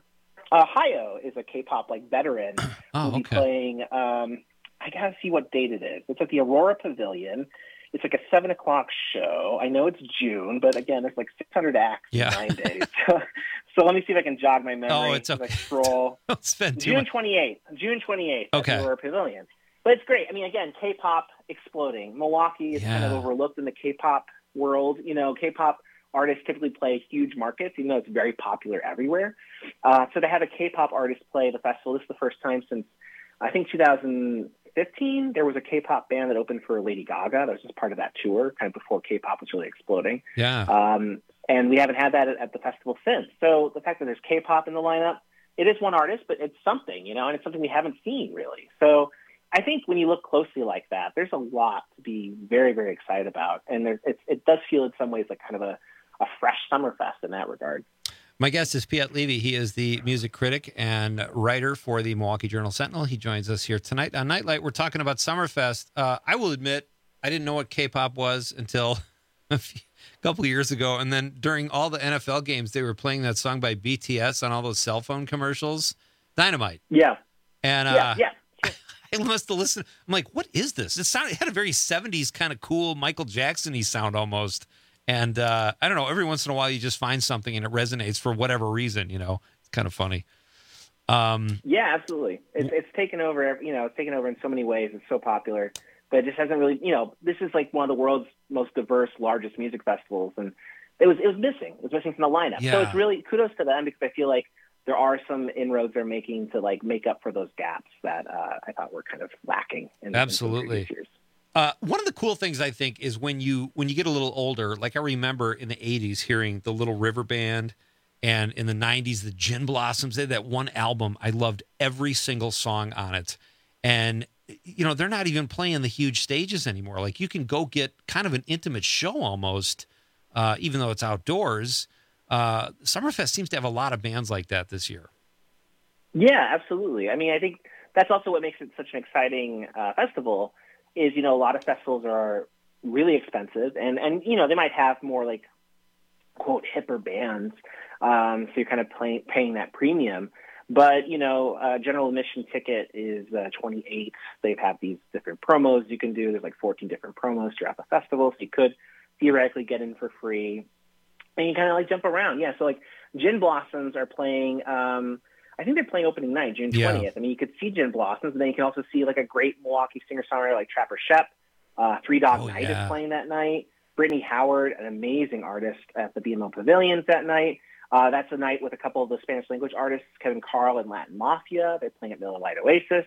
Uh, Hayo is a K-pop like veteran. Oh, who'll be okay. playing, um, I got to see what date it is. It's at the Aurora Pavilion. It's like a seven o'clock show. I know it's June, but again, there's like six hundred acts Yeah. in nine days. So, so let me see if I can jog my memory. Oh, it's as I okay. scroll. Don't spend too June much. twenty-eighth. June twenty-eighth Okay. at the Aurora Pavilion. But it's great. I mean, again, K-pop exploding. Milwaukee is kind of Yeah. overlooked in the K-pop world. You know, K-pop artists typically play huge markets, even though it's very popular everywhere. Uh, so to have a K-pop artist play the festival, this is the first time since, I think, two thousand fifteen, there was a K-pop band that opened for Lady Gaga. That was just part of that tour, kind of before K-pop was really exploding. Yeah. Um, and we haven't had that at, at the festival since. So the fact that there's K-pop in the lineup, it is one artist, but it's something, you know, and it's something we haven't seen really. So I think when you look closely like that, there's a lot to be very, very excited about. And there, it's, it does feel in some ways like kind of a, a fresh Summerfest in that regard. My guest is Piet Levy. He is the music critic and writer for the Milwaukee Journal-Sentinel. He joins us here tonight on Nightlight. We're talking about Summerfest. Uh, I will admit, I didn't know what K-pop was until a few, couple of years ago. And then during all the N F L games, they were playing that song by B T S on all those cell phone commercials. Dynamite. Yeah. And yeah, uh, yeah. I must have listened. I'm like, what is this? It sounded, it had a very seventies kind of cool Michael Jackson-y sound almost. And uh, I don't know, every once in a while you just find something and it resonates for whatever reason, you know. It's kind of funny. Um, yeah, absolutely. It's, it's taken over, you know, it's taken over in so many ways. It's so popular, but it just hasn't really, you know, this is like one of the world's most diverse, largest music festivals. And it was, it was missing. It was missing from the lineup. Yeah. So it's really kudos to them because I feel like there are some inroads they're making to like make up for those gaps that uh, I thought were kind of lacking. In, Absolutely. In previous years. Uh, one of the cool things I think is when you when you get a little older, like I remember in the eighties hearing the Little River Band, and in the nineties the Gin Blossoms. They had that one album. I loved every single song on it. And, you know, they're not even playing the huge stages anymore. Like you can go get kind of an intimate show almost, uh, even though it's outdoors. Uh, Summerfest seems to have a lot of bands like that this year. Yeah, absolutely. I mean, I think that's also what makes it such an exciting uh, festival is, you know, a lot of festivals are really expensive and, and, you know, they might have more like, quote, hipper bands. Um, so you're kind of pay, paying that premium. But, you know, uh, general admission ticket is uh, twenty-eight. They have these different promos you can do. There's like fourteen different promos throughout the festival. So you could theoretically get in for free. And you kind of like jump around. Yeah, so like Gin Blossoms are playing, um, I think they're playing opening night, June twentieth. Yeah. I mean, you could see Gin Blossoms, and then you can also see like a great Milwaukee singer-songwriter like Trapper Shep. Uh, Three Dog Oh, Night yeah. is playing that night. Brittany Howard, an amazing artist at the B M O Pavilions that night. Uh, that's a night with a couple of the Spanish language artists, Kevin Carl and Latin Mafia. They're playing at Miller Lite Oasis.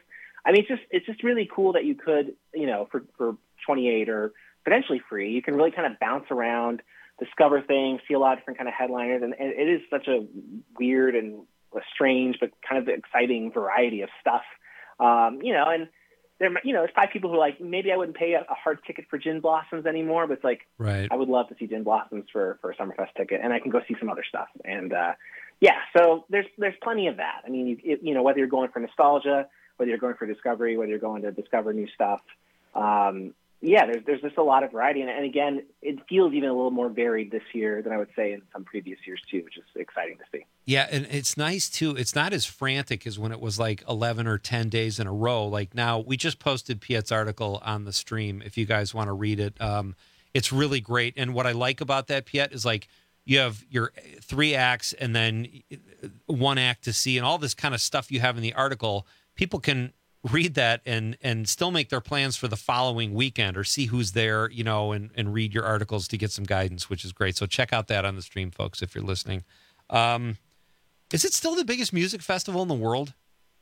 I mean, it's just it's just really cool that you could, you know, for, for twenty-eight or potentially free, you can really kind of bounce around, discover things, see a lot of different kind of headliners, and, and it is such a weird and a strange but kind of exciting variety of stuff, um, you know, and there, you know, there's probably people who are like, maybe I wouldn't pay a, a hard ticket for Gin Blossoms anymore, but it's like, right. I would love to see Gin Blossoms for, for a Summerfest ticket, and I can go see some other stuff. And, uh, yeah, so there's there's plenty of that. I mean, you, it, you know, whether you're going for nostalgia, whether you're going for discovery, whether you're going to discover new stuff, um, yeah, there's there's just a lot of variety. And, and again, it feels even a little more varied this year than I would say in some previous years, too, which is exciting to see. Yeah, and it's nice, too. It's not as frantic as when it was like eleven or ten days in a row. Like now, we just posted Piet's article on the stream if you guys want to read it. Um, it's really great. And what I like about that, Piet, is like you have your three acts and then one act to see and all this kind of stuff you have in the article. People can read that and and still make their plans for the following weekend or see who's there, you know, and, and read your articles to get some guidance, which is great. So check out that on the stream, folks, if you're listening. Um, is it still the biggest music festival in the world?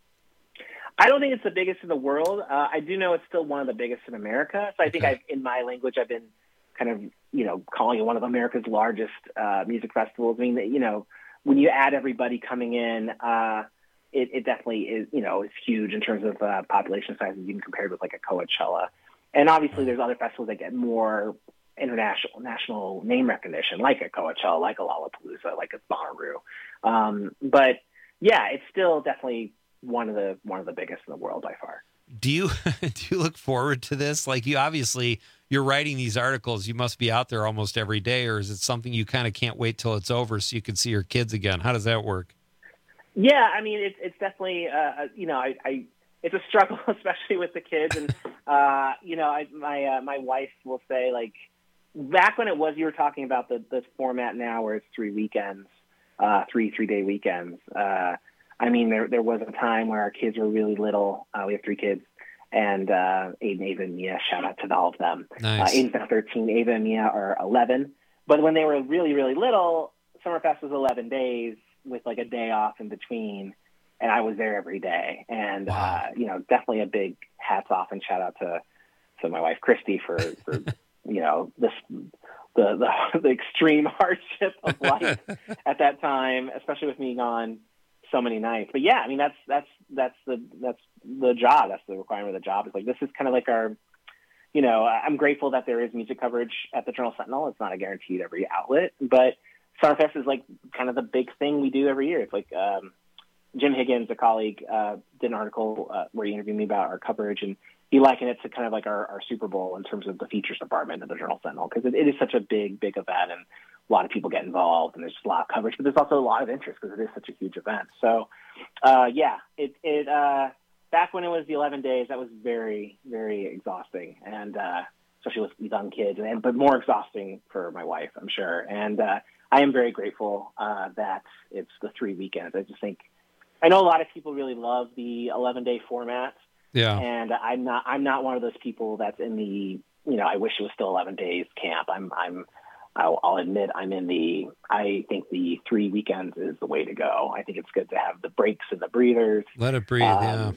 I don't think it's the biggest in the world. Uh, I do know it's still one of the biggest in America. So I think Okay. I've, in my language, I've been kind of, you know, calling it one of America's largest uh, music festivals. I mean, you know, when you add everybody coming in, uh, It, it definitely is, you know, it's huge in terms of uh, population sizes, even compared with like a Coachella. And obviously there's other festivals that get more international, national name recognition, like a Coachella, like a Lollapalooza, like a Bonnaroo. Um, but yeah, it's still definitely one of the, one of the biggest in the world by far. Do you, do you look forward to this? Like you, obviously you're writing these articles, you must be out there almost every day, or is it something you kind of can't wait till it's over so you can see your kids again? How does that work? Yeah, I mean, it's it's definitely, uh, you know, I, I it's a struggle, especially with the kids. And, uh, you know, I, my uh, my wife will say, like, back when it was, you were talking about the, the format now where it's three weekends, uh, three three-day weekends. Uh, I mean, there there was a time where our kids were really little. Uh, we have three kids. And uh, Aiden, Ava, and Mia, shout out to all of them. Nice. Uh, Aiden's now thirteen, Ava and Mia are eleven. But when they were really, really little, Summerfest was eleven days. With like a day off in between, and I was there every day. And, wow. uh, you know, definitely a big hats off and shout out to, to my wife, Christy, for, for you know, this, the, the, the extreme hardship of life at that time, especially with me gone so many nights. But yeah, I mean, that's, that's, that's the, that's the job. That's the requirement of the job. It's like, this is kind of like our, you know, I'm grateful that there is music coverage at the Journal Sentinel. It's not a guaranteed every outlet, but Summerfest is like kind of the big thing we do every year. It's like um, Jim Higgins, a colleague, uh, did an article uh, where he interviewed me about our coverage, and he likened it to kind of like our, our Super Bowl in terms of the features department of the Journal Sentinel, because it, it is such a big, big event, and a lot of people get involved, and there's just a lot of coverage, but there's also a lot of interest because it is such a huge event. So, uh, yeah, it, it uh, back when it was the eleven days, that was very, very exhausting, and uh, especially with young kids, and but more exhausting for my wife, I'm sure. And uh, I am very grateful uh, that it's the three weekends. I just think I know a lot of people really love the eleven-day format. Yeah. And I'm not. I'm not one of those people that's in the, you know, I wish it was still eleven days camp. I'm. I'm. I'll, I'll admit I'm in the. I think the three weekends is the way to go. I think it's good to have the breaks and the breathers. Let it breathe. Um, yeah.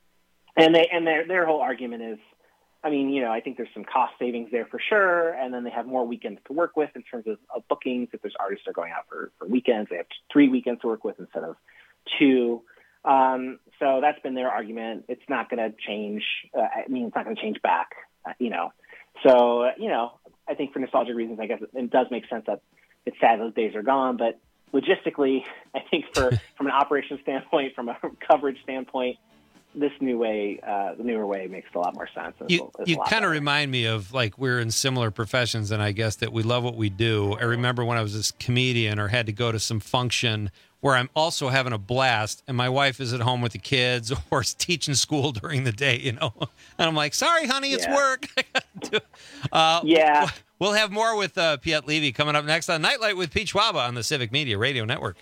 And they and their their whole argument is, I mean, you know, I think there's some cost savings there for sure, and then they have more weekends to work with in terms of, of bookings. If there's artists that are going out for, for weekends, they have three weekends to work with instead of two. Um, so that's been their argument. It's not going to change. Uh, I mean, it's not going to change back, uh, you know. So, uh, you know, I think for nostalgia reasons, I guess it, it does make sense that it's sad those days are gone. But logistically, I think for from an operations standpoint, from a coverage standpoint, this new way, uh, the newer way makes a lot more sense. It's You, a, it's you a lot kind of better. remind me of like we're in similar professions, and I guess that we love what we do. I remember when I was a comedian or had to go to some function where I'm also having a blast, and my wife is at home with the kids or is teaching school during the day, you know, and I'm like, sorry, honey, it's Yeah. work. uh, Yeah. We'll have more with uh, Piet Levy coming up next on Nightlight with Pete Schwaba on the Civic Media Radio Network.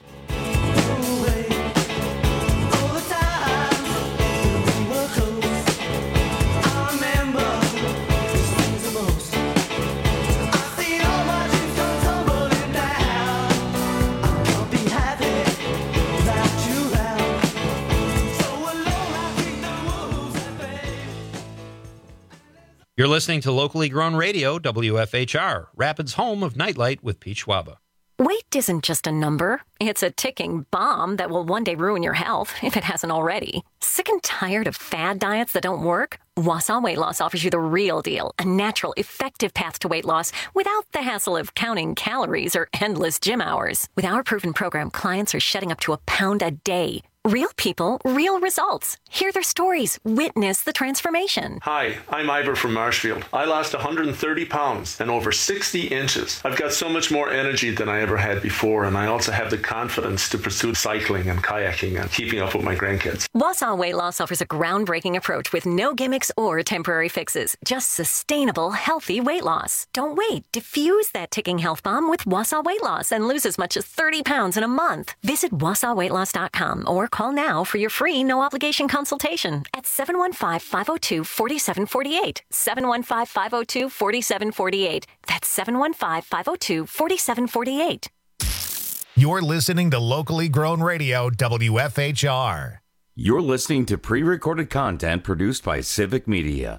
You're listening to locally grown radio, W F H R, Rapids' home of Nightlight with Pete Schwaba. Weight isn't just a number. It's a ticking bomb that will one day ruin your health, if it hasn't already. Sick and tired of fad diets that don't work? Wausau Weight Loss offers you the real deal, a natural, effective path to weight loss without the hassle of counting calories or endless gym hours. With our proven program, clients are shedding up to a pound a day. Real people, real results. Hear their stories. Witness the transformation. Hi, I'm Ivor from Marshfield. I lost one hundred thirty pounds and over sixty inches. I've got so much more energy than I ever had before, and I also have the confidence to pursue cycling and kayaking and keeping up with my grandkids. Wausau Weight Loss offers a groundbreaking approach with no gimmicks or temporary fixes. Just sustainable, healthy weight loss. Don't wait. Diffuse that ticking health bomb with Wausau Weight Loss and lose as much as thirty pounds in a month. Visit wausau weight loss dot com or call now for your free no-obligation consultation at seven one five, five oh two, four seven four eight. seven one five, five oh two, four seven four eight. That's seven one five, five oh two, four seven four eight. You're listening to locally grown radio, W F H R. You're listening to pre-recorded content produced by Civic Media.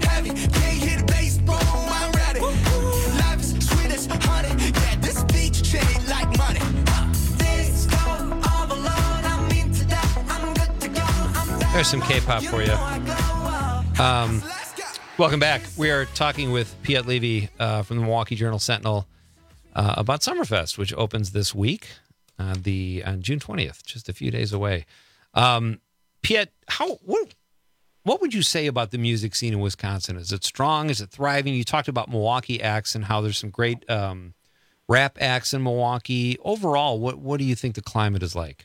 There's some K-pop for you. Um, welcome back. We are talking with Piet Levy uh, from the Milwaukee Journal-Sentinel uh, about Summerfest, which opens this week, uh, the on June twentieth, just a few days away. Um, Piet, how what what would you say about the music scene in Wisconsin? Is it strong? Is it thriving? You talked about Milwaukee acts and how there's some great um, rap acts in Milwaukee. Overall, what what do you think the climate is like?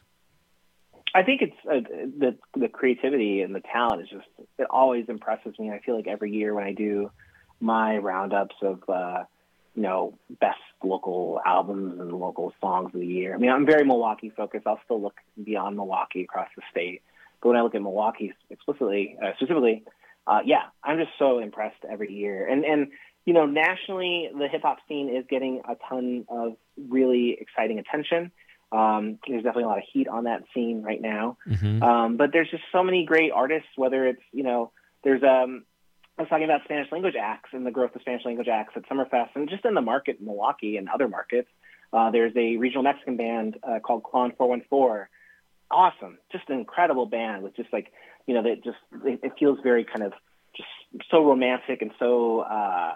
I think it's uh, the the creativity and the talent is just, it always impresses me. I feel like every year when I do my roundups of, uh, you know, best local albums and local songs of the year. I mean, I'm very Milwaukee focused. I'll still look beyond Milwaukee across the state. But when I look at Milwaukee explicitly, uh, specifically, uh, yeah, I'm just so impressed every year. And, and you know, nationally, the hip-hop scene is getting a ton of really exciting attention. Um, there's definitely a lot of heat on that scene right now. Mm-hmm. Um, but there's just so many great artists, whether it's, you know, there's, um, I was talking about Spanish language acts and the growth of Spanish language acts at Summerfest and just in the market in Milwaukee and other markets. Uh, there's a regional Mexican band uh, called Clon four one four. Awesome. Just an incredible band with just like, you know, that just, it, it feels very kind of just so romantic and so, uh,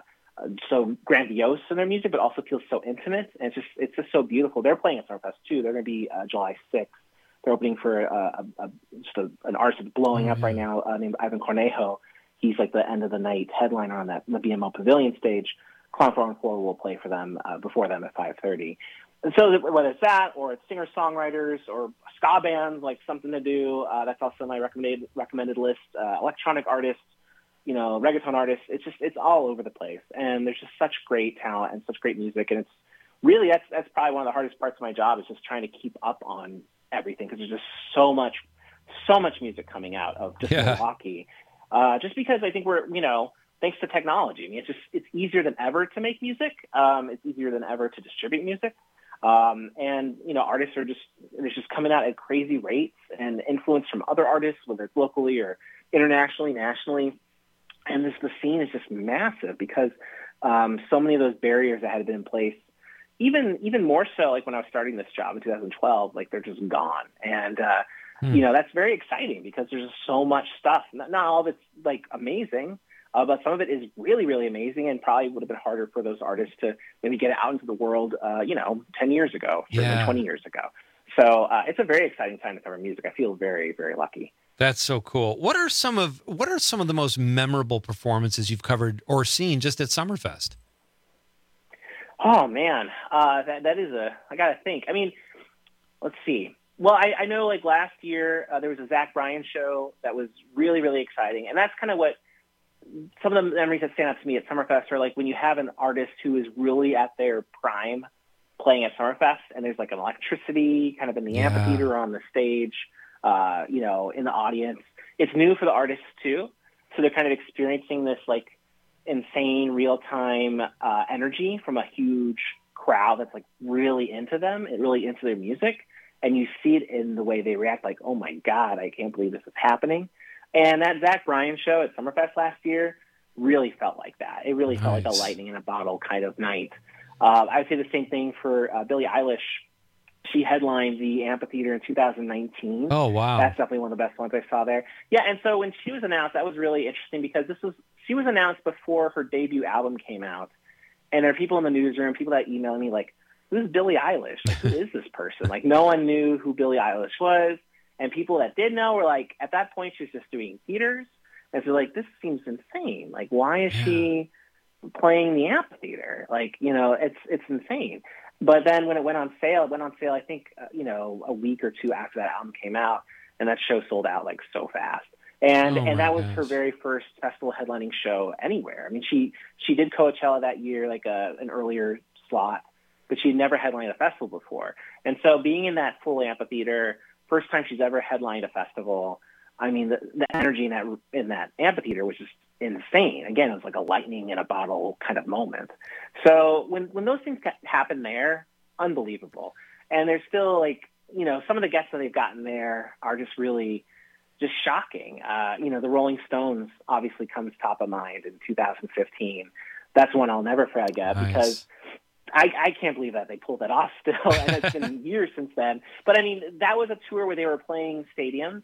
so grandiose in their music, but also feels so intimate. And it's just, it's just so beautiful. They're playing at Summerfest too. They're going to be uh, July sixth. They're opening for uh, a, a, just a, an artist that's blowing mm-hmm. up right now uh, named Ivan Cornejo. He's like the end of the night headliner on that the B M O Pavilion stage. Clown four one four will play for them uh, before them at five thirty. And so whether it's that or it's singer-songwriters or ska bands, like Something to Do, uh, that's also my recommended recommended list. Uh, electronic artists, you know, reggaeton artists. It's just, it's all over the place. And there's just such great talent and such great music. And it's really, that's, that's probably one of the hardest parts of my job is just trying to keep up on everything. Cause there's just so much, so much music coming out of just yeah. Milwaukee. Uh, just because I think we're, you know, thanks to technology. I mean, it's just, it's easier than ever to make music. Um, it's easier than ever to distribute music. Um, and, you know, artists are just, they're just coming out at crazy rates and influence from other artists, whether it's locally or internationally, nationally. And this, the scene is just massive because um, so many of those barriers that had been in place, even even more so like when I was starting this job in two thousand twelve, like they're just gone. And, uh, hmm. you know, that's very exciting because there's just so much stuff. Not, not all of it's like amazing, uh, but some of it is really, really amazing and probably would have been harder for those artists to maybe get it out into the world, uh, you know, ten years ago, yeah. twenty years ago. So uh, it's a very exciting time to cover music. I feel very, very lucky. That's so cool. What are some of what are some of the most memorable performances you've covered or seen just at Summerfest? Oh man, uh, that that is a I gotta think. I mean, let's see. Well, I, I know like last year uh, there was a Zach Bryan show that was really really exciting, and that's kind of what some of the memories that stand out to me at Summerfest are like when you have an artist who is really at their prime playing at Summerfest, and there's like an electricity kind of in the yeah. amphitheater or on the stage. Uh, you know, in the audience. It's new for the artists too. So they're kind of experiencing this like insane real-time uh, energy from a huge crowd that's like really into them and really into their music. And you see it in the way they react like, oh my God, I can't believe this is happening. And that Zach Bryan show at Summerfest last year, really felt like that. It really nice. felt like a lightning in a bottle kind of night. Uh, I would say the same thing for uh, Billie Eilish. She headlined the amphitheater in two thousand nineteen. Oh, wow. That's definitely one of the best ones I saw there. Yeah, and so when she was announced, that was really interesting because this was she was announced before her debut album came out. And there are people in the newsroom, people that email me like, who's Billie Eilish? Like, who is this person? Like, no one knew who Billie Eilish was. And people that did know were like, at that point, she was just doing theaters. And so, like, this seems insane. Like, why is yeah. she playing the amphitheater? Like, you know, it's it's insane. But then when it went on sale, it went on sale, I think, uh, you know, a week or two after that album came out. And that show sold out, like, so fast. And oh and that was gosh. her very first festival headlining show anywhere. I mean, she she did Coachella that year, like a, an earlier slot, but she'd never headlined a festival before. And so being in that full amphitheater, first time she's ever headlined a festival, I mean, the, the energy in that in that amphitheater was just insane. Again, it was like a lightning in a bottle kind of moment. So when when those things happen there, unbelievable. And there's still like, you know, some of the guests that they've gotten there are just really just shocking. Uh, you know, the Rolling Stones obviously comes top of mind in two thousand fifteen. That's one I'll never forget nice. because I, I can't believe that they pulled that off still, and it's been years since then. But, I mean, that was a tour where they were playing stadiums.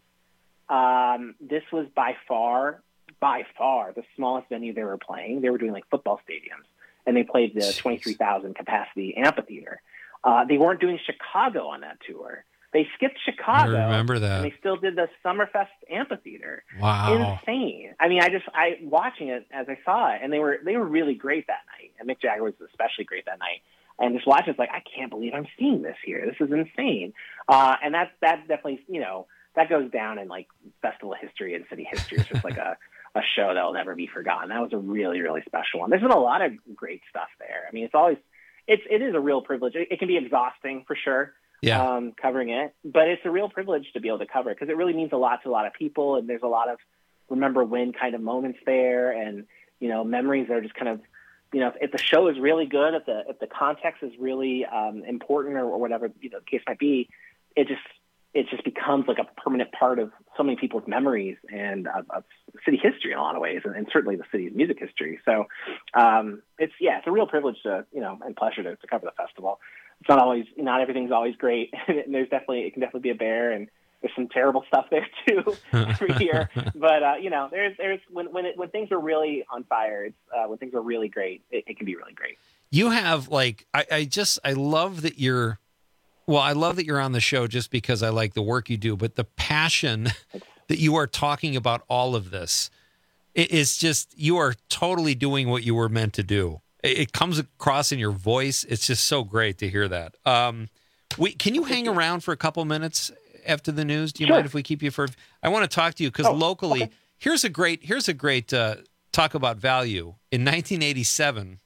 Um, this was by far, by far, the smallest venue they were playing. They were doing, like, football stadiums, and they played the twenty-three thousand capacity amphitheater. Uh, they weren't doing Chicago on that tour. They skipped Chicago. I remember that. And they still did the Summerfest amphitheater. Wow. Insane. I mean, I just, I, watching it as I saw it, and they were, they were really great that night. And Mick Jagger was especially great that night. And just watching it's like, I can't believe I'm seeing this here. This is insane. Uh, and that's, that's definitely, you know, that goes down in like festival history and city history. It's just like a, a show that will never be forgotten. That was a really, really special one. There's been a lot of great stuff there. I mean, it's always, it's, it is a real privilege. It, it can be exhausting for sure. Yeah. Um, covering it, but it's a real privilege to be able to cover it because it really means a lot to a lot of people, and there's a lot of remember when kind of moments there, and you know memories that are just kind of, you know, if, if the show is really good, if the if the context is really um, important or, or whatever you know the case might be, it just it just becomes like a permanent part of so many people's memories and of, of city history in a lot of ways, and, and certainly the city's music history. So um, it's yeah, it's a real privilege to you know and pleasure to, to cover the festival. It's not always, not everything's always great. There's definitely, it can definitely be a bear, and there's some terrible stuff there too every year. But uh, you know, there's, there's when when it, when things are really on fire, it's uh, when things are really great, it, it can be really great. You have like, I, I just, I love that you're, well, I love that you're on the show just because I like the work you do, but the passion that you are talking about all of this, it is just, you are totally doing what you were meant to do. It comes across in your voice. It's just so great to hear that. Um, we, can you hang around for a couple minutes after the news? Do you sure. mind if we keep you for? I want to talk to you because oh, locally, okay. here's a great here's a great uh, talk about value. In nineteen eighty-seven,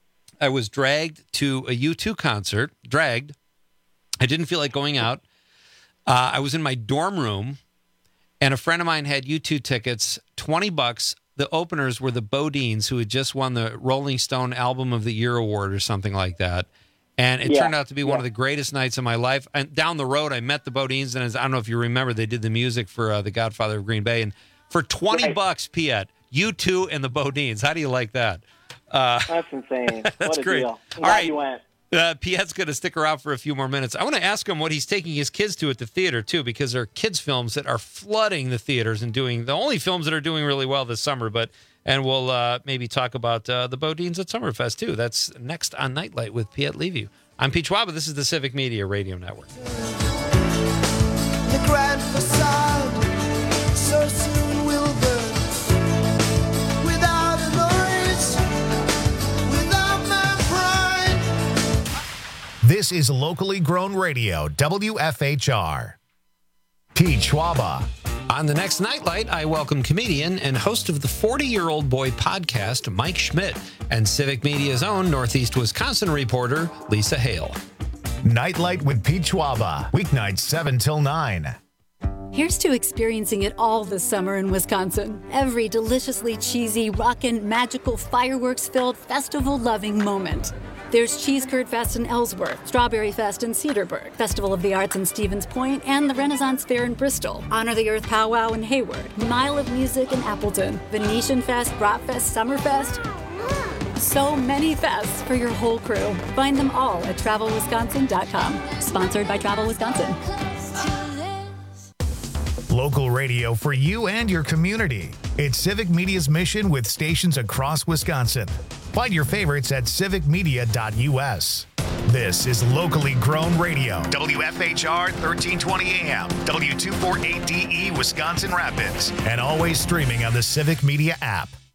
I was dragged to a U two concert. Dragged. I didn't feel like going out. Uh, I was in my dorm room, and a friend of mine had U two tickets, twenty bucks. The openers were the Bodines, who had just won the Rolling Stone Album of the Year award or something like that. And it yeah. turned out to be yeah. one of the greatest nights of my life. And down the road, I met the Bodines, and as, I don't know if you remember, they did the music for uh, The Godfather of Green Bay. And for twenty right. bucks, Piet, U two and the Bodines. How do you like that? Uh, that's insane. That's what a great. deal. I'm All glad right. you went. Uh, Piet's going to stick around for a few more minutes. I want to ask him what he's taking his kids to at the theater, too, because there are kids' films that are flooding the theaters and doing the only films that are doing really well this summer. But And we'll uh, maybe talk about uh, the Bodines at Summerfest, too. That's next on Nightlight with Piet Levy. I'm Pete Schwab. This is the Civic Media Radio Network. The grand facade so soon will burn without a noise, without my pride. This is locally grown radio, W F H R. Pete Schwab. On the next Nightlight, I welcome comedian and host of the forty-Year-Old Boy podcast, Mike Schmidt, and Civic Media's own Northeast Wisconsin reporter, Lisa Hale. Nightlight with Pete Schwab, weeknights seven till nine. Here's to experiencing it all this summer in Wisconsin. Every deliciously cheesy, rockin', magical, fireworks-filled, festival-loving moment. There's Cheese Curd Fest in Ellsworth, Strawberry Fest in Cedarburg, Festival of the Arts in Stevens Point, and the Renaissance Fair in Bristol, Honor the Earth Powwow in Hayward, Mile of Music in Appleton, Venetian Fest, Bratfest, Summerfest. So many fests for your whole crew. Find them all at travel wisconsin dot com. Sponsored by Travel Wisconsin. Local radio for you and your community. It's Civic Media's mission with stations across Wisconsin. Find your favorites at civic media dot u s. This is locally grown radio. W F H R thirteen twenty A M, W two forty-eight D E Wisconsin Rapids, and always streaming on the Civic Media app.